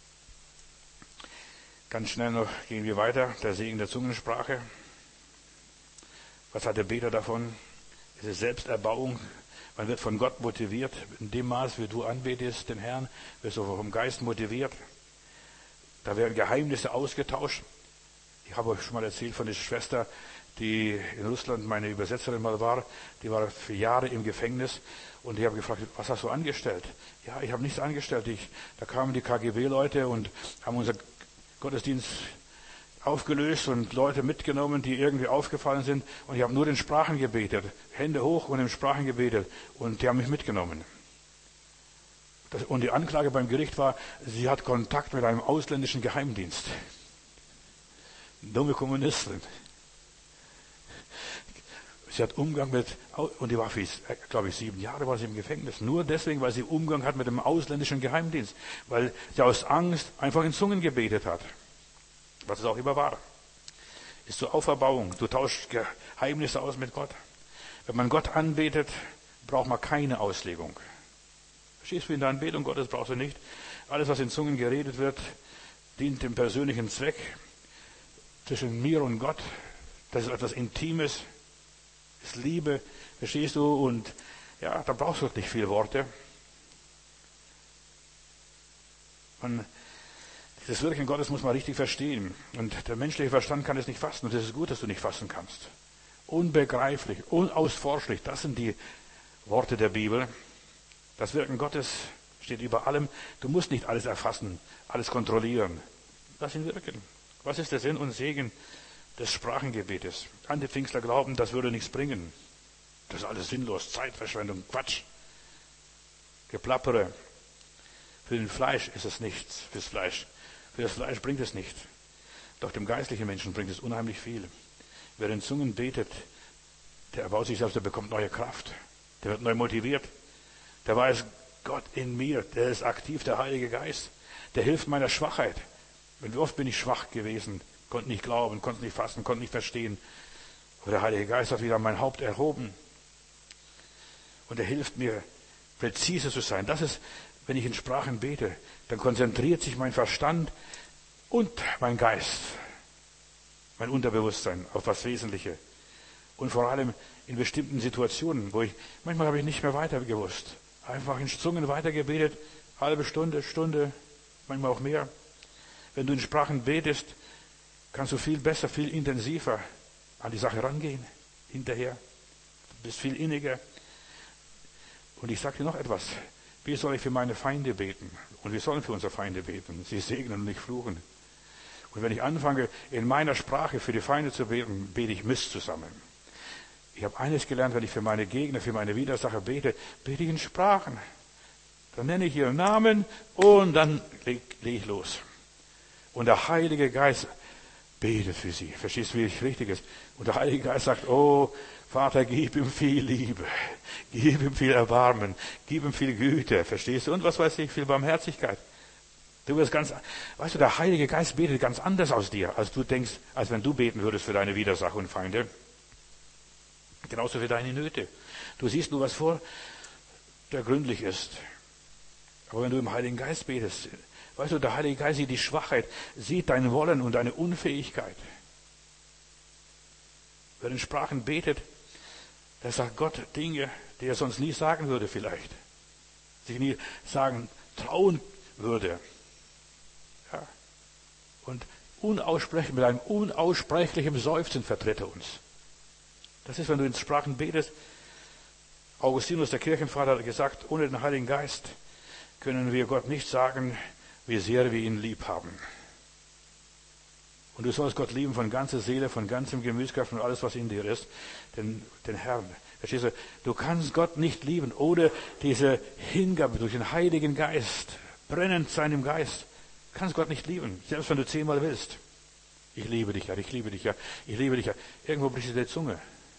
Ganz schnell noch gehen wir weiter. Der Segen der Zungensprache. Was hat der Beter davon? Es ist Selbsterbauung. Man wird von Gott motiviert. In dem Maß, wie du anbetest, den Herrn, wirst du vom Geist motiviert. Da werden Geheimnisse ausgetauscht. Ich habe euch schon mal erzählt von der Schwester, die in Russland meine Übersetzerin mal war. Die war für Jahre im Gefängnis. Und ich habe gefragt, was hast du angestellt? Ja, ich habe nichts angestellt. Ich, da kamen die K G B-Leute und haben unser Gottesdienst aufgelöst und Leute mitgenommen, die irgendwie aufgefallen sind. Und ich habe nur in Sprachen gebetet. Hände hoch und in Sprachen gebetet. Und die haben mich mitgenommen. Das, und die Anklage beim Gericht war, sie hat Kontakt mit einem ausländischen Geheimdienst. Dumme Kommunistin. Sie hat Umgang mit, und die war für, glaube ich, sieben Jahre war sie im Gefängnis. Nur deswegen, weil sie Umgang hat mit dem ausländischen Geheimdienst. Weil sie aus Angst einfach in Zungen gebetet hat. Was es auch immer war. Ist zur Auferbauung. Du tauschst Geheimnisse aus mit Gott. Wenn man Gott anbetet, braucht man keine Auslegung. Verstehst du, in der Anbetung Gottes brauchst du nicht. Alles, was in Zungen geredet wird, dient dem persönlichen Zweck. Zwischen mir und Gott. Das ist etwas Intimes. Ist Liebe. Verstehst du? Und ja, da brauchst du nicht viele Worte. Und das Wirken Gottes muss man richtig verstehen. Und der menschliche Verstand kann es nicht fassen. Und es ist gut, dass du nicht fassen kannst. Unbegreiflich, unausforschlich. Das sind die Worte der Bibel. Das Wirken Gottes steht über allem. Du musst nicht alles erfassen, alles kontrollieren. Lass ihn wirken. Was ist der Sinn und Segen des Sprachengebetes? Antipfingstler glauben, das würde nichts bringen. Das ist alles sinnlos, Zeitverschwendung, Quatsch. Geplappere. Für den Fleisch ist es nichts, fürs Fleisch. Für das Fleisch bringt es nichts. Doch dem geistlichen Menschen bringt es unheimlich viel. Wer in Zungen betet, der erbaut sich selbst, der bekommt neue Kraft. Der wird neu motiviert. Der weiß, Gott in mir, der ist aktiv, der Heilige Geist. Der hilft meiner Schwachheit. Und wie oft bin ich schwach gewesen, konnte nicht glauben, konnte nicht fassen, konnte nicht verstehen. Aber der Heilige Geist hat wieder mein Haupt erhoben. Und er hilft mir, präzise zu sein. Das ist, wenn ich in Sprachen bete, dann konzentriert sich mein Verstand und mein Geist, mein Unterbewusstsein auf das Wesentliche. Und vor allem in bestimmten Situationen, wo ich, manchmal habe ich nicht mehr weiter gewusst. Einfach in Zungen weitergebetet, halbe Stunde, Stunde, manchmal auch mehr. Wenn du in Sprachen betest, kannst du viel besser, viel intensiver an die Sache rangehen, hinterher. Du bist viel inniger. Und ich sage dir noch etwas. Wie soll ich für meine Feinde beten? Und wir sollen für unsere Feinde beten. Sie segnen und nicht fluchen. Und wenn ich anfange, in meiner Sprache für die Feinde zu beten, bete ich Mist zusammen. Ich habe eines gelernt, wenn ich für meine Gegner, für meine Widersacher bete, bete ich in Sprachen. Dann nenne ich ihren Namen und dann lege leg ich los. Und der Heilige Geist betet für sie. Verstehst du, wie richtig ist? Und der Heilige Geist sagt, oh, Vater, gib ihm viel Liebe, gib ihm viel Erbarmen, gib ihm viel Güte, verstehst du? Und was weiß ich, viel Barmherzigkeit. Du wirst ganz, weißt du, der Heilige Geist betet ganz anders aus dir, als du denkst, als wenn du beten würdest für deine Widersacher und Feinde. Genauso für deine Nöte. Du siehst nur was vor, der gründlich ist. Aber wenn du im Heiligen Geist betest, weißt du, der Heilige Geist sieht die Schwachheit, sieht dein Wollen und deine Unfähigkeit. Wer in Sprachen betet, der sagt Gott Dinge, die er sonst nie sagen würde vielleicht. Sich nie sagen, trauen würde. Ja. Und unaussprechlich, mit einem unaussprechlichen Seufzen vertritt er uns. Das ist, wenn du in Sprachen betest. Augustinus, der Kirchenvater, hat gesagt, ohne den Heiligen Geist können wir Gott nicht sagen, wie sehr wir ihn lieb haben. Und du sollst Gott lieben von ganzer Seele, von ganzem Gemütskraft und alles, was in dir ist, den, den Herrn. Verstehst du? Du kannst Gott nicht lieben ohne diese Hingabe durch den Heiligen Geist, brennend seinem Geist. Du kannst Gott nicht lieben, selbst wenn du zehnmal willst. Ich liebe dich, ja, ich liebe dich, ja, ich liebe dich, ja. Irgendwo bricht dir die Zunge.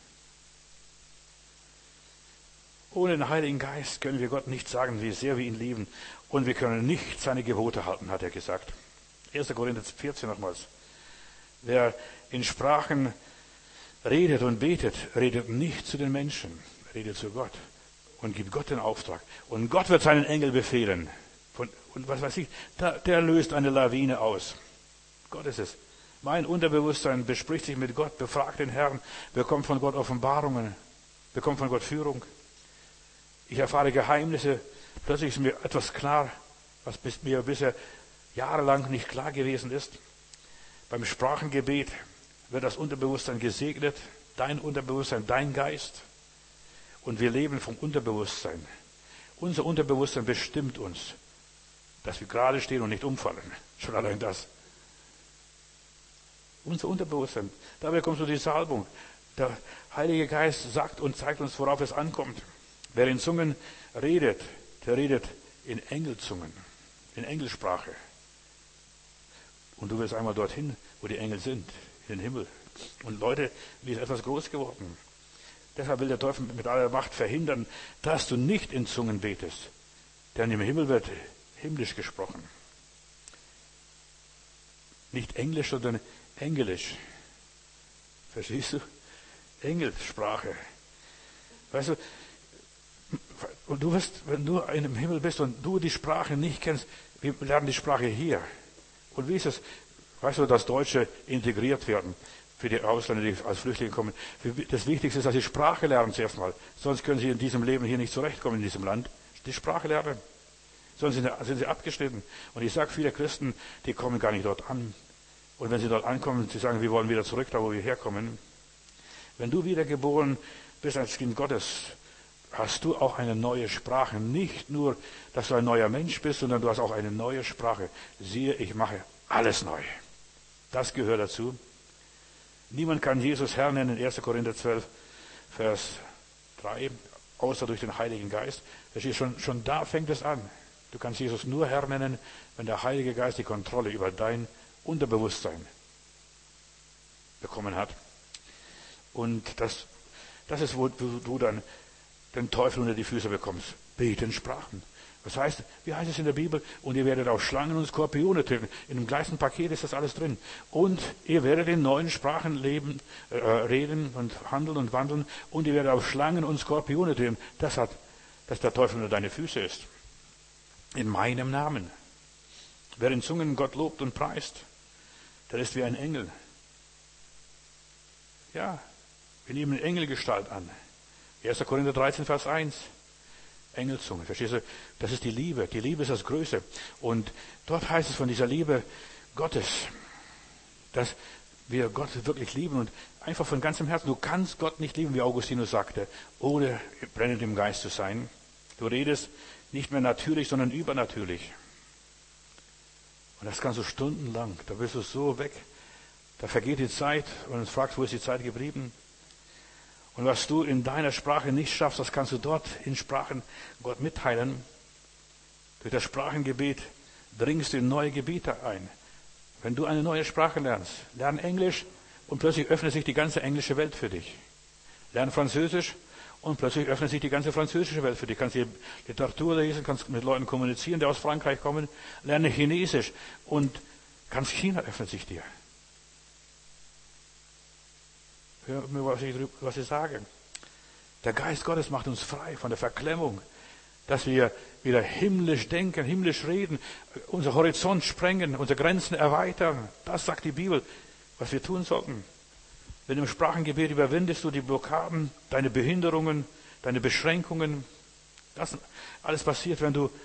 Ohne den Heiligen Geist können wir Gott nicht sagen, wie sehr wir ihn lieben. Und wir können nicht seine Gebote halten, hat er gesagt. erster Korinther vierzehn nochmals. Wer in Sprachen redet und betet, redet nicht zu den Menschen, redet zu Gott und gibt Gott den Auftrag. Und Gott wird seinen Engel befehlen. Von, und was weiß ich, der, der löst eine Lawine aus. Gott ist es. Mein Unterbewusstsein bespricht sich mit Gott, befragt den Herrn, bekommt von Gott Offenbarungen, bekommt von Gott Führung. Ich erfahre Geheimnisse, plötzlich ist mir etwas klar, was bis, mir bisher jahrelang nicht klar gewesen ist. Beim Sprachengebet wird das Unterbewusstsein gesegnet, dein Unterbewusstsein, dein Geist. Und wir leben vom Unterbewusstsein. Unser Unterbewusstsein bestimmt uns, dass wir gerade stehen und nicht umfallen. Schon allein das. Unser Unterbewusstsein. Dabei kommt so die Salbung. Der Heilige Geist sagt und zeigt uns, worauf es ankommt. Wer in Zungen redet, der redet in Engelzungen, in Engelsprache. Und du wirst einmal dorthin, wo die Engel sind, in den Himmel. Und Leute, mir ist etwas groß geworden. Deshalb will der Teufel mit aller Macht verhindern, dass du nicht in Zungen betest. Denn im Himmel wird himmlisch gesprochen. Nicht Englisch, sondern Engelisch. Verstehst du? Engelssprache. Weißt du, und du wirst, wenn du in dem Himmel bist und du die Sprache nicht kennst, wir lernen die Sprache hier. Und wie ist es? Weißt du, dass Deutsche integriert werden für die Ausländer, die als Flüchtlinge kommen. Das Wichtigste ist, dass sie Sprache lernen zuerst mal. Sonst können sie in diesem Leben hier nicht zurechtkommen, in diesem Land. Die Sprache lernen. Sonst sind, sind sie abgeschnitten. Und ich sage, viele Christen, die kommen gar nicht dort an. Und wenn sie dort ankommen, sie sagen, wir wollen wieder zurück, da wo wir herkommen. Wenn du wiedergeboren bist als Kind Gottes, hast du auch eine neue Sprache. Nicht nur, dass du ein neuer Mensch bist, sondern du hast auch eine neue Sprache. Siehe, ich mache alles neu. Das gehört dazu. Niemand kann Jesus Herr nennen, erster Korinther zwölf, Vers drei, außer durch den Heiligen Geist. Das ist schon, schon da fängt es an. Du kannst Jesus nur Herr nennen, wenn der Heilige Geist die Kontrolle über dein Unterbewusstsein bekommen hat. Und das, das ist, wo du dann den Teufel unter die Füße bekommst. Beten Sprachen. Das heißt, wie heißt es in der Bibel? Und ihr werdet auf Schlangen und Skorpione treten. In dem gleichen Paket ist das alles drin. Und ihr werdet in neuen Sprachen leben, äh, reden und handeln und wandeln. Und ihr werdet auf Schlangen und Skorpione treten. Das hat, dass der Teufel unter deine Füße ist. In meinem Namen. Wer in Zungen Gott lobt und preist, der ist wie ein Engel. Ja, wir nehmen Engelgestalt an. erster Korinther dreizehn, Vers eins. Engelzunge, verstehst du? Das ist die Liebe. Die Liebe ist das Größte. Und dort heißt es von dieser Liebe Gottes, dass wir Gott wirklich lieben und einfach von ganzem Herzen. Du kannst Gott nicht lieben, wie Augustinus sagte, ohne brennend im Geist zu sein. Du redest Nicht mehr natürlich, sondern übernatürlich. Und das kannst du stundenlang. Da bist du so weg. Da vergeht die Zeit und du fragst, wo ist die Zeit geblieben? Und was du in deiner Sprache nicht schaffst, das kannst du dort in Sprachen Gott mitteilen. Durch das Sprachengebet dringst du in neue Gebiete ein. Wenn du eine neue Sprache lernst, lern Englisch und plötzlich öffnet sich die ganze englische Welt für dich. Lern Französisch und plötzlich öffnet sich die ganze französische Welt für dich. Du kannst die Literatur lesen, kannst mit Leuten kommunizieren, die aus Frankreich kommen. Lerne Chinesisch und ganz China öffnet sich dir. Hör mir, was ich, was ich sage. Der Geist Gottes macht uns frei von der Verklemmung, dass wir wieder himmlisch denken, himmlisch reden, unser Horizont sprengen, unsere Grenzen erweitern. Das sagt die Bibel, was wir tun sollten. Wenn du im Sprachengebet überwindest du die Blockaden, deine Behinderungen, deine Beschränkungen. Das alles passiert, wenn du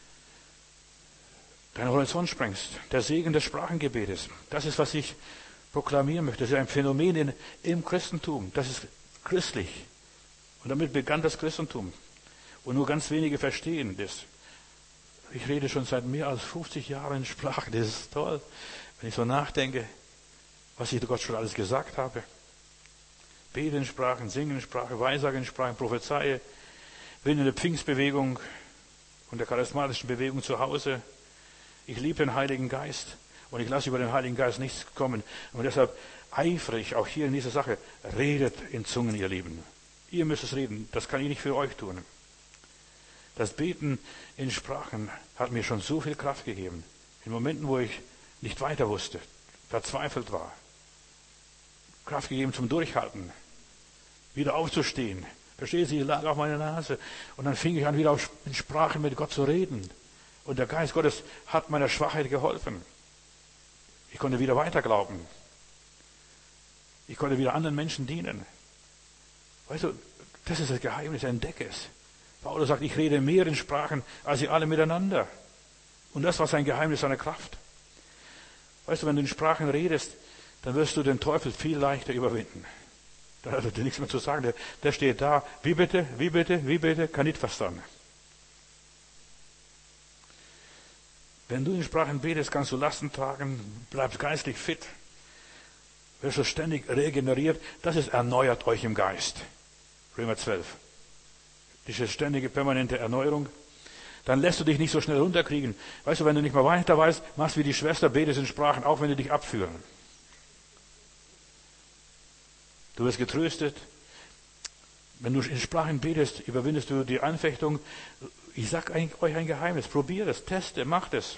deinen Horizont sprengst. Der Segen des Sprachengebetes. Das ist, was ich proklamieren möchte. Das ist ein Phänomen in, im Christentum. Das ist christlich. Und damit begann das Christentum. Und nur ganz wenige verstehen das. Ich rede schon seit mehr als fünfzig Jahren in Sprachen. Das ist toll. Wenn ich so nachdenke, was ich Gott schon alles gesagt habe. Beten in Sprachen, singen in Sprachen, Weissagen in Sprachen, Prophezeie, bin in der Pfingstbewegung und der charismatischen Bewegung zu Hause. Ich liebe den Heiligen Geist und ich lasse über den Heiligen Geist nichts kommen. Und deshalb eifere ich auch hier in dieser Sache. Redet in Zungen, ihr Lieben. Ihr müsst es reden. Das kann ich nicht für euch tun. Das Beten in Sprachen hat mir schon so viel Kraft gegeben. In Momenten, wo ich nicht weiter wusste, verzweifelt war. Kraft gegeben zum Durchhalten. Wieder aufzustehen. Verstehen Sie, ich lag auf meiner Nase. Und dann fing ich an, wieder in Sprachen mit Gott zu reden. Und der Geist Gottes hat meiner Schwachheit geholfen. Ich konnte wieder weiter glauben. Ich konnte wieder anderen Menschen dienen. Weißt du, das ist das Geheimnis, entdecke es. Paulus sagt, ich rede mehr in Sprachen, als sie alle miteinander. Und das war sein Geheimnis, seine Kraft. Weißt du, wenn du in Sprachen redest, dann wirst du den Teufel viel leichter überwinden. Da hat er nichts mehr zu sagen. Der, der steht da, wie bitte, wie bitte, wie bitte, kann nicht verstanden. Wenn du in Sprachen betest, kannst du Lasten tragen, bleibst geistlich fit, wirst du ständig regeneriert. Das ist erneuert euch im Geist. Römer zwölf. Diese ständige, permanente Erneuerung. Dann lässt du dich nicht so schnell runterkriegen. Weißt du, wenn du nicht mehr weiter weißt, machst wie die Schwester, betest in Sprachen, auch wenn die dich abführen. Du wirst getröstet. Wenn du in Sprachen betest, überwindest du die Anfechtung. Ich sage euch ein Geheimnis. Probier es, teste, macht es.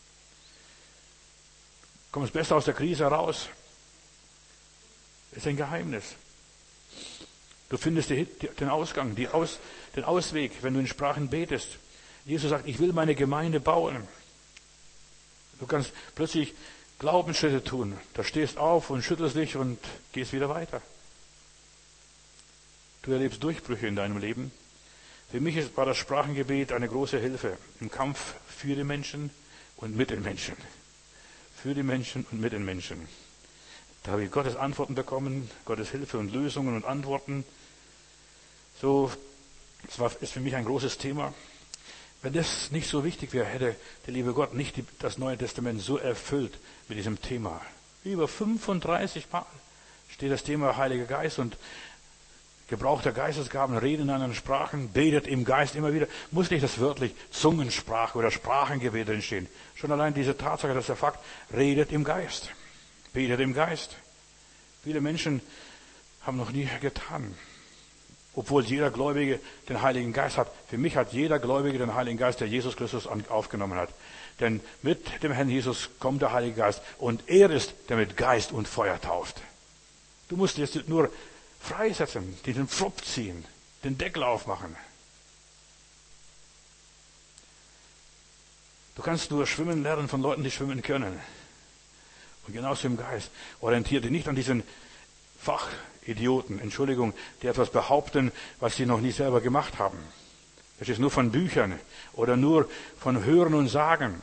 Kommst besser aus der Krise raus. Das ist ein Geheimnis. Du findest den Ausgang, die Aus, den Ausweg, wenn du in Sprachen betest. Jesus sagt, ich will meine Gemeinde bauen. Du kannst plötzlich Glaubensschritte tun. Da stehst auf und schüttelst dich und gehst wieder weiter. Du erlebst Durchbrüche in deinem Leben. Für mich war das Sprachengebet eine große Hilfe im Kampf für die Menschen und mit den Menschen. Für die Menschen und mit den Menschen. Da habe ich Gottes Antworten bekommen, Gottes Hilfe und Lösungen und Antworten. So, das war, ist für mich ein großes Thema. Wenn das nicht so wichtig wäre, hätte der liebe Gott nicht die, das Neue Testament so erfüllt mit diesem Thema. Über fünfunddreißig Mal steht das Thema Heiliger Geist und Gebrauch der Geistesgaben, Reden in anderen Sprachen, betet im Geist immer wieder. Muss nicht das wörtlich Zungensprache oder Sprachengebet drinstehen. Schon allein diese Tatsache, dass der Fakt, redet im Geist. Betet im Geist. Viele Menschen haben noch nie getan. Obwohl jeder Gläubige den Heiligen Geist hat. Für mich hat jeder Gläubige den Heiligen Geist, der Jesus Christus aufgenommen hat. Denn mit dem Herrn Jesus kommt der Heilige Geist. Und er ist, der mit Geist und Feuer tauft. Du musst jetzt nur freisetzen, den Pfropf ziehen, den Deckel aufmachen. Du kannst nur schwimmen lernen von Leuten, die schwimmen können. Und genauso im Geist. Orientiere dich nicht an diesen Fachidioten, Entschuldigung, die etwas behaupten, was sie noch nie selber gemacht haben. Das ist nur von Büchern oder nur von Hören und Sagen.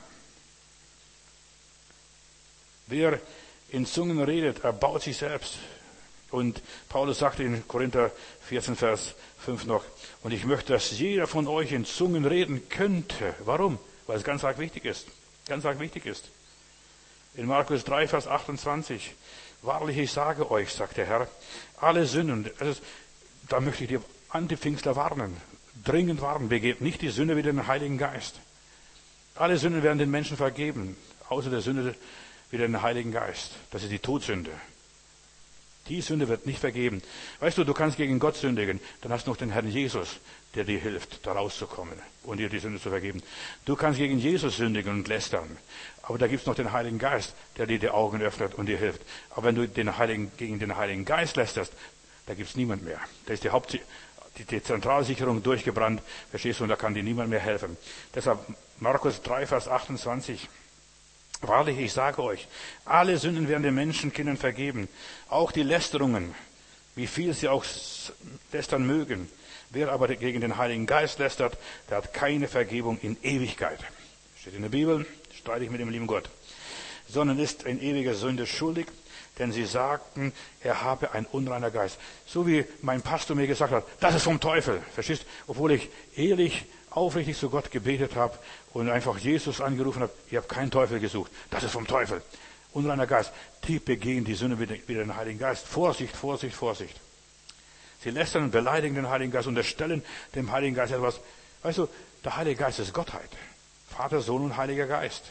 Wer in Zungen redet, erbaut sich selbst. Und Paulus sagte in Korinther vierzehn, Vers fünf noch, und ich möchte, dass jeder von euch in Zungen reden könnte. Warum? Weil es ganz arg wichtig ist. Ganz arg wichtig ist. In Markus drei, Vers achtundzwanzig, wahrlich, ich sage euch, sagt der Herr, alle Sünden, also, da möchte ich die Antipfingstler warnen, dringend warnen, begeht nicht die Sünde wie den Heiligen Geist. Alle Sünden werden den Menschen vergeben, außer der Sünde wie den Heiligen Geist. Das ist die Todsünde. Die Sünde wird nicht vergeben. Weißt du, du kannst gegen Gott sündigen, dann hast du noch den Herrn Jesus, der dir hilft, da rauszukommen und dir die Sünde zu vergeben. Du kannst gegen Jesus sündigen und lästern, aber da gibt's noch den Heiligen Geist, der dir die Augen öffnet und dir hilft. Aber wenn du den Heiligen, gegen den Heiligen Geist lästerst, da gibt's niemand mehr. Da ist die Haupt, die, die Zentralsicherung durchgebrannt, verstehst du, und da kann dir niemand mehr helfen. Deshalb Markus drei, Vers achtundzwanzig. Wahrlich, ich sage euch, alle Sünden werden den Menschenkindern vergeben, auch die Lästerungen, wie viel sie auch lästern mögen. Wer aber gegen den Heiligen Geist lästert, der hat keine Vergebung in Ewigkeit. Steht in der Bibel, streite ich mit dem lieben Gott. Sondern ist in ewiger Sünde schuldig, denn sie sagten, er habe ein unreiner Geist. So wie mein Pastor mir gesagt hat, das ist vom Teufel. Verstehst? Obwohl ich ehrlich, aufrichtig zu Gott gebetet habe und einfach Jesus angerufen habe, ich habe keinen Teufel gesucht. Das ist vom Teufel. Unreiner Geist. Die begehen die Sünde wie den Heiligen Geist. Vorsicht, Vorsicht, Vorsicht. Sie lästern und beleidigen den Heiligen Geist, unterstellen dem Heiligen Geist etwas. Weißt du, der Heilige Geist ist Gottheit. Vater, Sohn und Heiliger Geist.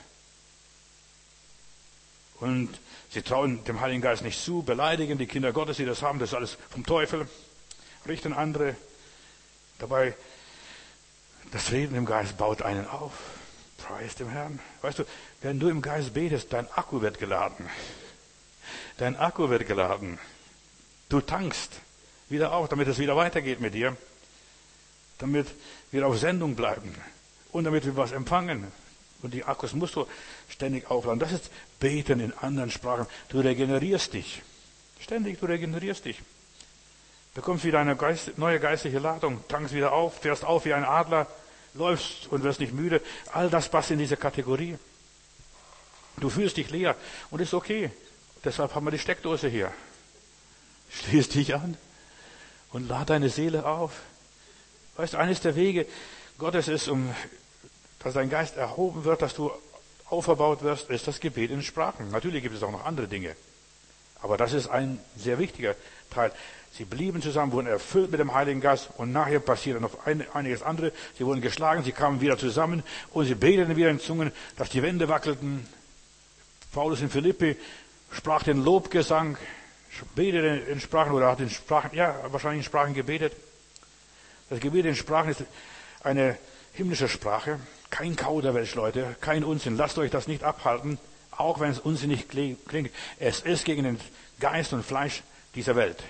Und sie trauen dem Heiligen Geist nicht zu, beleidigen die Kinder Gottes, die das haben, das ist alles vom Teufel, richten andere. Dabei, das Reden im Geist baut einen auf. Preis dem Herrn. Weißt du, wenn du im Geist betest, dein Akku wird geladen. Dein Akku wird geladen. Du tankst wieder auf, damit es wieder weitergeht mit dir. Damit wir auf Sendung bleiben. Und damit wir was empfangen. Und die Akkus musst du ständig aufladen. Das ist Beten in anderen Sprachen. Du regenerierst dich. Ständig, du regenerierst dich. Bekommst wieder eine Geist, neue geistliche Ladung. Tankst wieder auf, fährst auf wie ein Adler. Läufst und wirst nicht müde. All das passt in diese Kategorie. Du fühlst dich leer. Und ist okay. Deshalb haben wir die Steckdose hier. Schließ dich an. Und lad deine Seele auf. Weißt du, eines der Wege Gottes ist, um dass dein Geist erhoben wird, dass du auferbaut wirst, ist das Gebet in Sprachen. Natürlich gibt es auch noch andere Dinge. Aber das ist ein sehr wichtiger Teil. Sie blieben zusammen, wurden erfüllt mit dem Heiligen Geist und nachher passierte noch ein, einiges andere. Sie wurden geschlagen, sie kamen wieder zusammen und sie beteten wieder in Zungen, dass die Wände wackelten. Paulus in Philippi sprach den Lobgesang, betete in Sprachen oder hat in Sprachen, ja, wahrscheinlich in Sprachen gebetet. Das Gebet in Sprachen ist eine himmlische Sprache. Kein Kauderwelsch, Leute, kein Unsinn. Lasst euch das nicht abhalten, auch wenn es unsinnig klingt. Es ist gegen den Geist und Fleisch dieser Welt.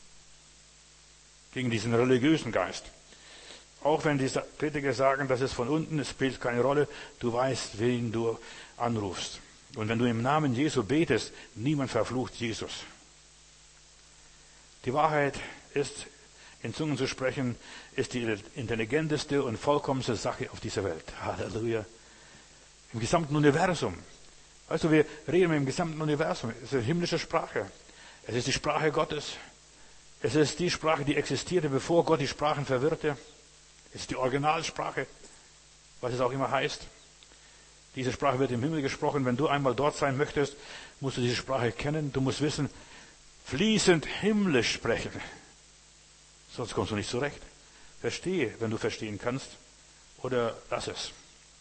Gegen diesen religiösen Geist. Auch wenn die Kritiker sagen, das ist von unten, es spielt keine Rolle. Du weißt, wen du anrufst. Und wenn du im Namen Jesu betest, niemand verflucht Jesus. Die Wahrheit ist, in Zungen zu sprechen, ist die intelligenteste und vollkommenste Sache auf dieser Welt. Halleluja. Im gesamten Universum. Weißt du, wir reden im gesamten Universum. Es ist eine himmlische Sprache. Es ist die Sprache Gottes. Es ist die Sprache, die existierte, bevor Gott die Sprachen verwirrte. Es ist die Originalsprache, was es auch immer heißt. Diese Sprache wird im Himmel gesprochen. Wenn du einmal dort sein möchtest, musst du diese Sprache kennen. Du musst wissen, fließend himmlisch sprechen. Sonst kommst du nicht zurecht. Verstehe, wenn du verstehen kannst, oder lass es.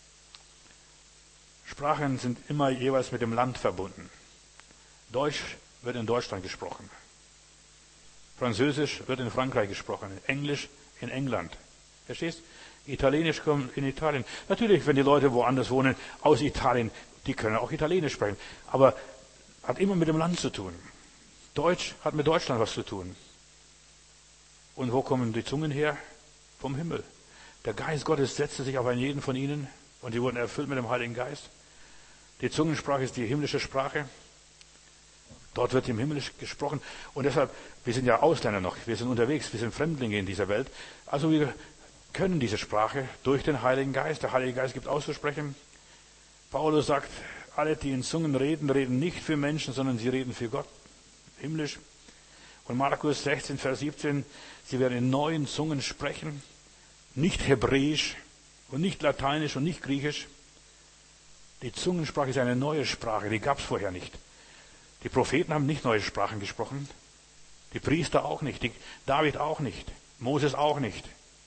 Sprachen sind immer jeweils mit dem Land verbunden. Deutsch wird in Deutschland gesprochen. Französisch wird in Frankreich gesprochen. Englisch in England. Verstehst? Italienisch kommt in Italien. Natürlich, wenn die Leute woanders wohnen, aus Italien, die können auch Italienisch sprechen. Aber hat immer mit dem Land zu tun. Deutsch hat mit Deutschland was zu tun. Und wo kommen die Zungen her? Vom Himmel. Der Geist Gottes setzte sich auf einen jeden von ihnen und die wurden erfüllt mit dem Heiligen Geist. Die Zungensprache ist die himmlische Sprache. Dort wird im Himmel gesprochen. Und deshalb, wir sind ja Ausländer noch, wir sind unterwegs, wir sind Fremdlinge in dieser Welt. Also wir können diese Sprache durch den Heiligen Geist. Der Heilige Geist gibt auszusprechen. Paulus sagt, alle, die in Zungen reden, reden nicht für Menschen, sondern sie reden für Gott. Himmlisch. Und Markus sechzehn, Vers siebzehn, sie werden in neuen Zungen sprechen, nicht Hebräisch und nicht Lateinisch und nicht Griechisch. Die Zungensprache ist eine neue Sprache, die gab es vorher nicht. Die Propheten haben nicht neue Sprachen gesprochen, die Priester auch nicht, die David auch nicht, Moses auch nicht.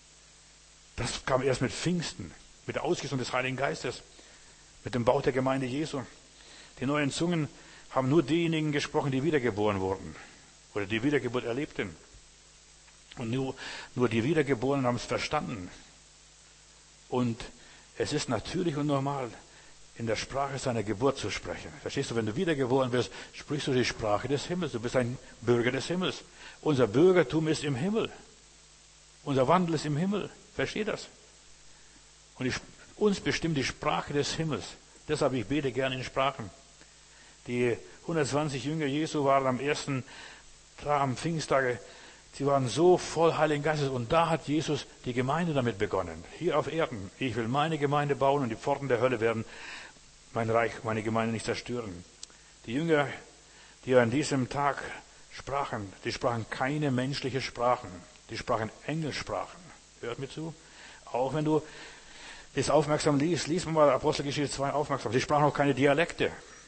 Das kam erst mit Pfingsten, mit der Ausgießung des Heiligen Geistes, mit dem Bau der Gemeinde Jesu. Die neuen Zungen haben nur diejenigen gesprochen, die wiedergeboren wurden oder die Wiedergeburt erlebten. Und nur, nur die Wiedergeborenen haben es verstanden. Und es ist natürlich und normal, in der Sprache seiner Geburt zu sprechen. Verstehst du, wenn du wiedergeboren wirst, sprichst du die Sprache des Himmels. Du bist ein Bürger des Himmels. Unser Bürgertum ist im Himmel. Unser Wandel ist im Himmel. Versteht das? Und die, uns bestimmt die Sprache des Himmels. Deshalb, ich bete gerne in Sprachen. Die hundertzwanzig Jünger Jesu waren am ersten Tag, am Pfingsttage, sie waren so voll Heiligen Geistes. Und da hat Jesus die Gemeinde damit begonnen. Hier auf Erden. Ich will meine Gemeinde bauen und die Pforten der Hölle werden mein Reich, meine Gemeinde nicht zerstören. Die Jünger, die an diesem Tag sprachen, die sprachen keine menschliche Sprachen. Die sprachen Engelsprachen. Hört mir zu. Auch wenn du das aufmerksam liest, liest man mal Apostelgeschichte zwei aufmerksam. Sie sprachen auch keine Dialekte.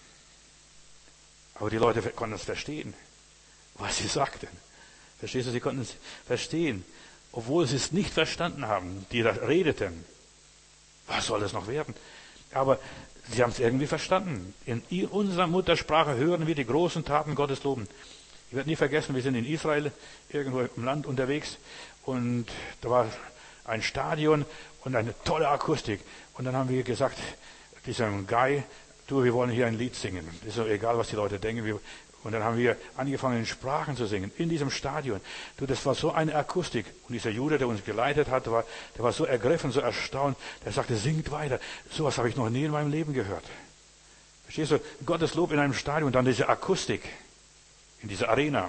Aber die Leute konnten es verstehen, was sie sagten. Verstehst du, sie konnten es verstehen, obwohl sie es nicht verstanden haben, die da redeten. Was soll das noch werden? Aber sie haben es irgendwie verstanden. In unserer Muttersprache hören wir die großen Taten Gottes loben. Ich werde nie vergessen, wir sind in Israel, irgendwo im Land unterwegs, und da war ein Stadion und eine tolle Akustik. Und dann haben wir gesagt, diesem Guy, du, wir wollen hier ein Lied singen. Ist so egal, was die Leute denken. Wir, und dann haben wir angefangen, in Sprachen zu singen, in diesem Stadion. Du, das war so eine Akustik. Und dieser Jude, der uns geleitet hat, der war, der war so ergriffen, so erstaunt. Der sagte, singt weiter. Sowas habe ich noch nie in meinem Leben gehört. Verstehst du? Gottes Lob in einem Stadion, dann diese Akustik in dieser Arena.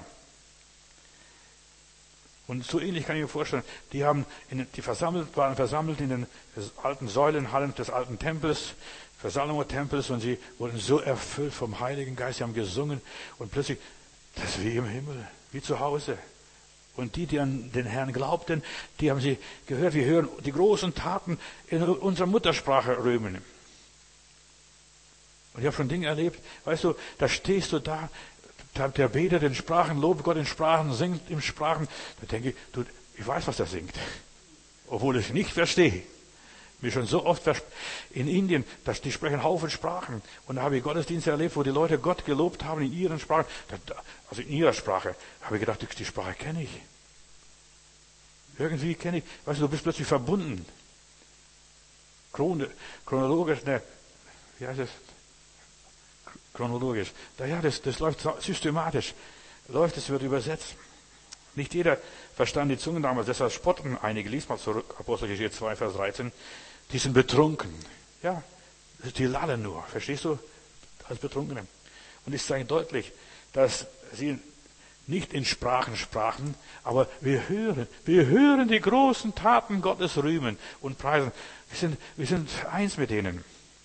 Und so ähnlich kann ich mir vorstellen, die haben, in, die versammelt, waren versammelt in den alten Säulenhallen des alten Tempels, Salomo Tempels, und sie wurden so erfüllt vom Heiligen Geist, sie haben gesungen, und plötzlich, das ist wie im Himmel, wie zu Hause. Und die, die an den Herrn glaubten, die haben sie gehört, wir hören die großen Taten in unserer Muttersprache rühmen. Und ich habe schon Dinge erlebt, weißt du, da stehst du da, der betet in Sprachen, lobt Gott in Sprachen, singt in Sprachen. Da denke ich, du, ich weiß, was er singt. Obwohl ich nicht verstehe. Mir schon so oft in Indien, dass die sprechen Haufen Sprachen. Und da habe ich Gottesdienste erlebt, wo die Leute Gott gelobt haben in ihren Sprachen. Also in ihrer Sprache. Da habe ich gedacht, die Sprache kenne ich. Irgendwie kenne ich. Weißt du, du bist plötzlich verbunden. Chron- chronologisch, ne, wie heißt es? Chronologisch. Ja, das, das läuft systematisch. Läuft, es wird übersetzt. Nicht jeder verstand die Zungen damals, deshalb spotten einige. Lies mal zurück, Apostelgeschichte zwei, Vers dreizehn. Die sind betrunken. Ja, die lallen nur. Verstehst du? Als Betrunkene. Und es zeigt deutlich, dass sie nicht in Sprachen sprachen, aber wir hören, wir hören die großen Taten Gottes rühmen und preisen. Wir sind, wir sind eins mit denen.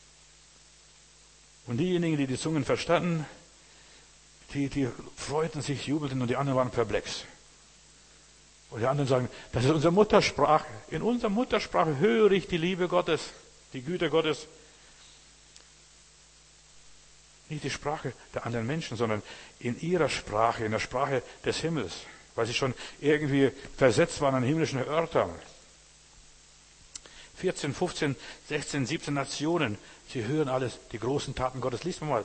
Und diejenigen, die die Zungen verstanden, die, die freuten sich, jubelten, und die anderen waren perplex. Und die anderen sagen, das ist unsere Muttersprache. In unserer Muttersprache höre ich die Liebe Gottes, die Güte Gottes. Nicht die Sprache der anderen Menschen, sondern in ihrer Sprache, in der Sprache des Himmels, weil sie schon irgendwie versetzt waren an himmlischen Örtern. vierzehn, fünfzehn, sechzehn, siebzehn Nationen, sie hören alles, die großen Taten Gottes. Lies mal.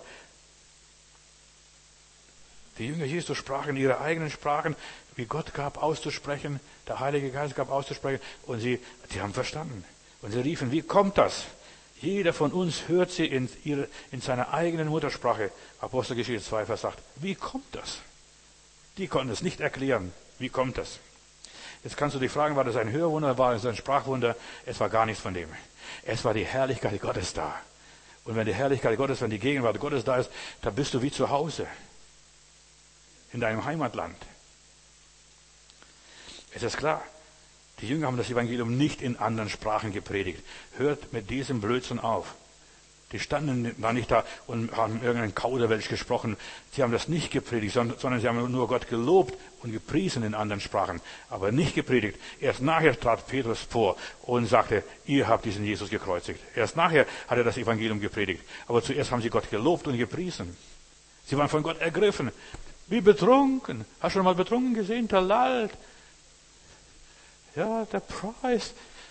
Die Jünger Jesu sprachen in ihrer eigenen Sprachen, wie Gott gab auszusprechen, der Heilige Geist gab auszusprechen, und sie, sie haben verstanden. Und sie riefen, wie kommt das? Jeder von uns hört sie in, ihre, in seiner eigenen Muttersprache. Apostelgeschichte zwei, Vers acht. Wie kommt das? Die konnten es nicht erklären. Wie kommt das? Jetzt kannst du dich fragen, war das ein Hörwunder, war das ein Sprachwunder? Es war gar nichts von dem. Es war die Herrlichkeit Gottes da. Und wenn die Herrlichkeit Gottes, wenn die Gegenwart Gottes da ist, dann bist du wie zu Hause. In deinem Heimatland. Es ist klar, die Jünger haben das Evangelium nicht in anderen Sprachen gepredigt. Hört mit diesem Blödsinn auf. Die standen da nicht da und haben irgendeinen Kauderwelsch gesprochen. Sie haben das nicht gepredigt, sondern sie haben nur Gott gelobt und gepriesen in anderen Sprachen, aber nicht gepredigt. Erst nachher trat Petrus vor und sagte, ihr habt diesen Jesus gekreuzigt. Erst nachher hat er das Evangelium gepredigt. Aber zuerst haben sie Gott gelobt und gepriesen. Sie waren von Gott ergriffen. Wie betrunken. Hast du schon mal betrunken gesehen? Der lallt. Ja, der Preis.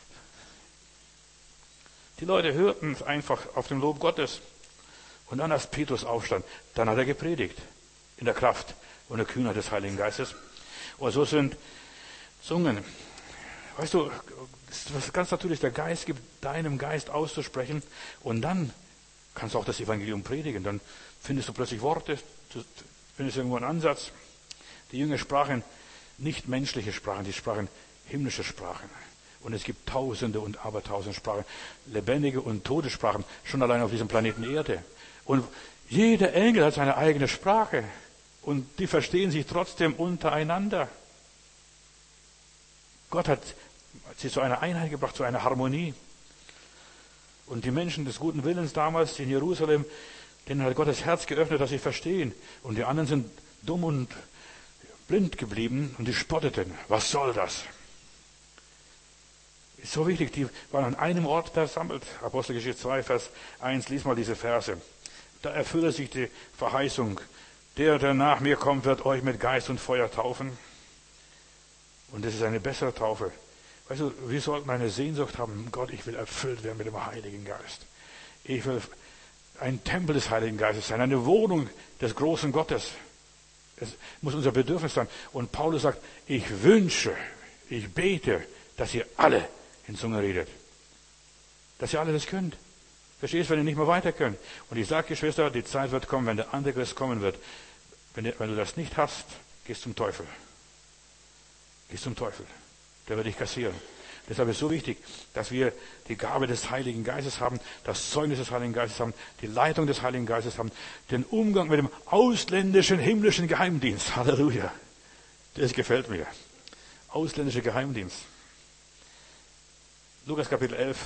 Die Leute hörten einfach auf dem Lob Gottes. Und dann, als Petrus aufstand, dann hat er gepredigt. In der Kraft und der Kühnheit des Heiligen Geistes. Und so sind Zungen. Weißt du, was ganz natürlich der Geist gibt, deinem Geist auszusprechen. Und dann kannst du auch das Evangelium predigen. Dann findest du plötzlich Worte, du findest irgendwo einen Ansatz. Die Jünger sprachen nicht menschliche Sprachen, die sprachen himmlische Sprachen. Und es gibt Tausende und Abertausende Sprachen, lebendige und tote Sprachen, schon allein auf diesem Planeten Erde. Und jeder Engel hat seine eigene Sprache. Und die verstehen sich trotzdem untereinander. Gott hat sie zu einer Einheit gebracht, zu einer Harmonie. Und die Menschen des guten Willens damals in Jerusalem, denen hat Gott das Herz geöffnet, dass sie verstehen. Und die anderen sind dumm und blind geblieben und die spotteten. Was soll das? Ist so wichtig, die waren an einem Ort versammelt. Apostelgeschichte zwei, Vers eins, lies mal diese Verse. Da erfülle sich die Verheißung. Der, der nach mir kommt, wird euch mit Geist und Feuer taufen. Und das ist eine bessere Taufe. Weißt du, wir sollten eine Sehnsucht haben. Gott, ich will erfüllt werden mit dem Heiligen Geist. Ich will ein Tempel des Heiligen Geistes sein, eine Wohnung des großen Gottes. Es muss unser Bedürfnis sein. Und Paulus sagt, ich wünsche, ich bete, dass ihr alle in Zunge redet. Dass ihr alle das könnt. Verstehst du, wenn ihr nicht mehr weiter könnt? Und ich sage, Geschwister, die Zeit wird kommen, wenn der Antichrist kommen wird. Wenn, wenn du das nicht hast, gehst zum Teufel. Gehst zum Teufel. Der wird dich kassieren. Deshalb ist es so wichtig, dass wir die Gabe des Heiligen Geistes haben, das Zeugnis des Heiligen Geistes haben, die Leitung des Heiligen Geistes haben, den Umgang mit dem ausländischen himmlischen Geheimdienst. Halleluja. Das gefällt mir. Ausländischer Geheimdienst. Lukas Kapitel elf,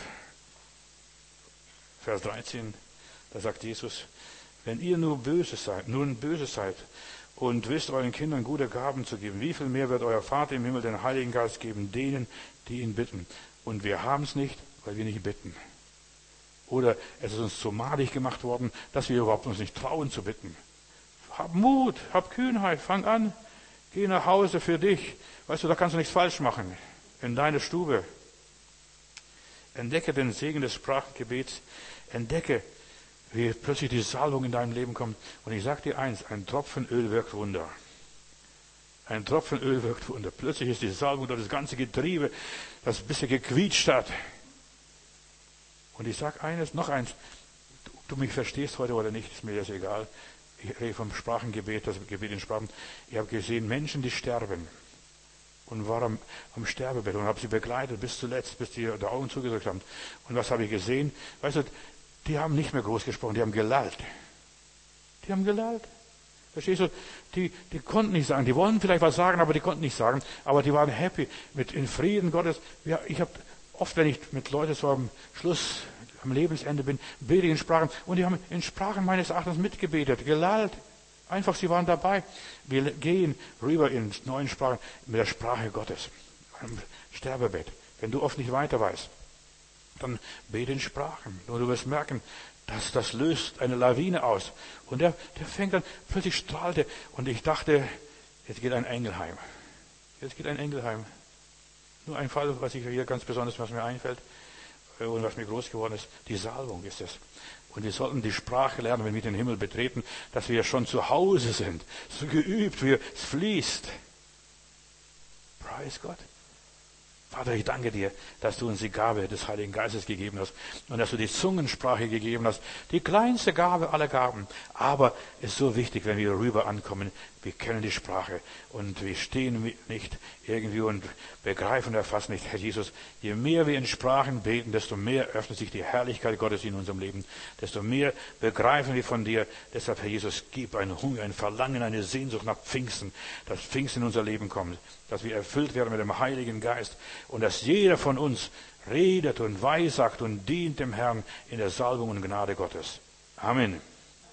Vers dreizehn, da sagt Jesus, wenn ihr nur böse seid, nun böse seid und wisst, euren Kindern gute Gaben zu geben, wie viel mehr wird euer Vater im Himmel den Heiligen Geist geben, denen, die ihn bitten. Und wir haben es nicht, weil wir nicht bitten. Oder es ist uns so madig gemacht worden, dass wir überhaupt uns nicht trauen zu bitten. Hab Mut, hab Kühnheit, fang an, geh nach Hause für dich. Weißt du, da kannst du nichts falsch machen. In deine Stube. Entdecke den Segen des Sprachengebets. Entdecke, wie plötzlich die Salbung in deinem Leben kommt. Und ich sage dir eins, ein Tropfen Öl wirkt Wunder. Ein Tropfen Öl wirkt Wunder. Plötzlich ist die Salbung durch das ganze Getriebe, das ein bisschen gequietscht hat. Und ich sage eines, noch eins. Du, du mich verstehst heute oder nicht, ist mir das egal. Ich rede vom Sprachengebet, das Gebet in Sprachen. Ich habe gesehen Menschen, die sterben. Und war am, am Sterbebett und habe sie begleitet bis zuletzt, bis die die Augen zugedrückt haben. Und was habe ich gesehen? Weißt du, die haben nicht mehr groß gesprochen, die haben gelallt. Die haben gelallt. Verstehst du? Die, die konnten nicht sagen, die wollten vielleicht was sagen, aber die konnten nicht sagen. Aber die waren happy, mit in Frieden Gottes. Ja, ich habe oft, wenn ich mit Leuten so am Schluss, am Lebensende bin, bete in Sprachen. Und die haben in Sprachen meines Erachtens mitgebetet, gelallt. Einfach, sie waren dabei. Wir gehen rüber in neuen Sprachen mit der Sprache Gottes. Am Sterbebett. Wenn du oft nicht weiter weißt, dann bete in Sprachen. Und du wirst merken, dass das löst eine Lawine aus. Und der, der fängt dann, plötzlich strahlte. Und ich dachte, jetzt geht ein Engel heim. Jetzt geht ein Engel heim. Nur ein Fall, was ich hier ganz besonders, was mir einfällt und was mir groß geworden ist, die Salbung ist es. Und wir sollten die Sprache lernen, wenn wir den Himmel betreten, dass wir schon zu Hause sind, so geübt, wie es fließt. Preis Gott. Vater, ich danke dir, dass du uns die Gabe des Heiligen Geistes gegeben hast und dass du die Zungensprache gegeben hast. Die kleinste Gabe aller Gaben. Aber es ist so wichtig, wenn wir rüber ankommen, wir kennen die Sprache und wir stehen nicht irgendwie und begreifen oder erfassen nicht, Herr Jesus, je mehr wir in Sprachen beten, desto mehr öffnet sich die Herrlichkeit Gottes in unserem Leben, desto mehr begreifen wir von dir. Deshalb, Herr Jesus, gib einen Hunger, ein Verlangen, eine Sehnsucht nach Pfingsten, dass Pfingsten in unser Leben kommt, dass wir erfüllt werden mit dem Heiligen Geist und dass jeder von uns redet und weissagt und dient dem Herrn in der Salbung und Gnade Gottes. Amen.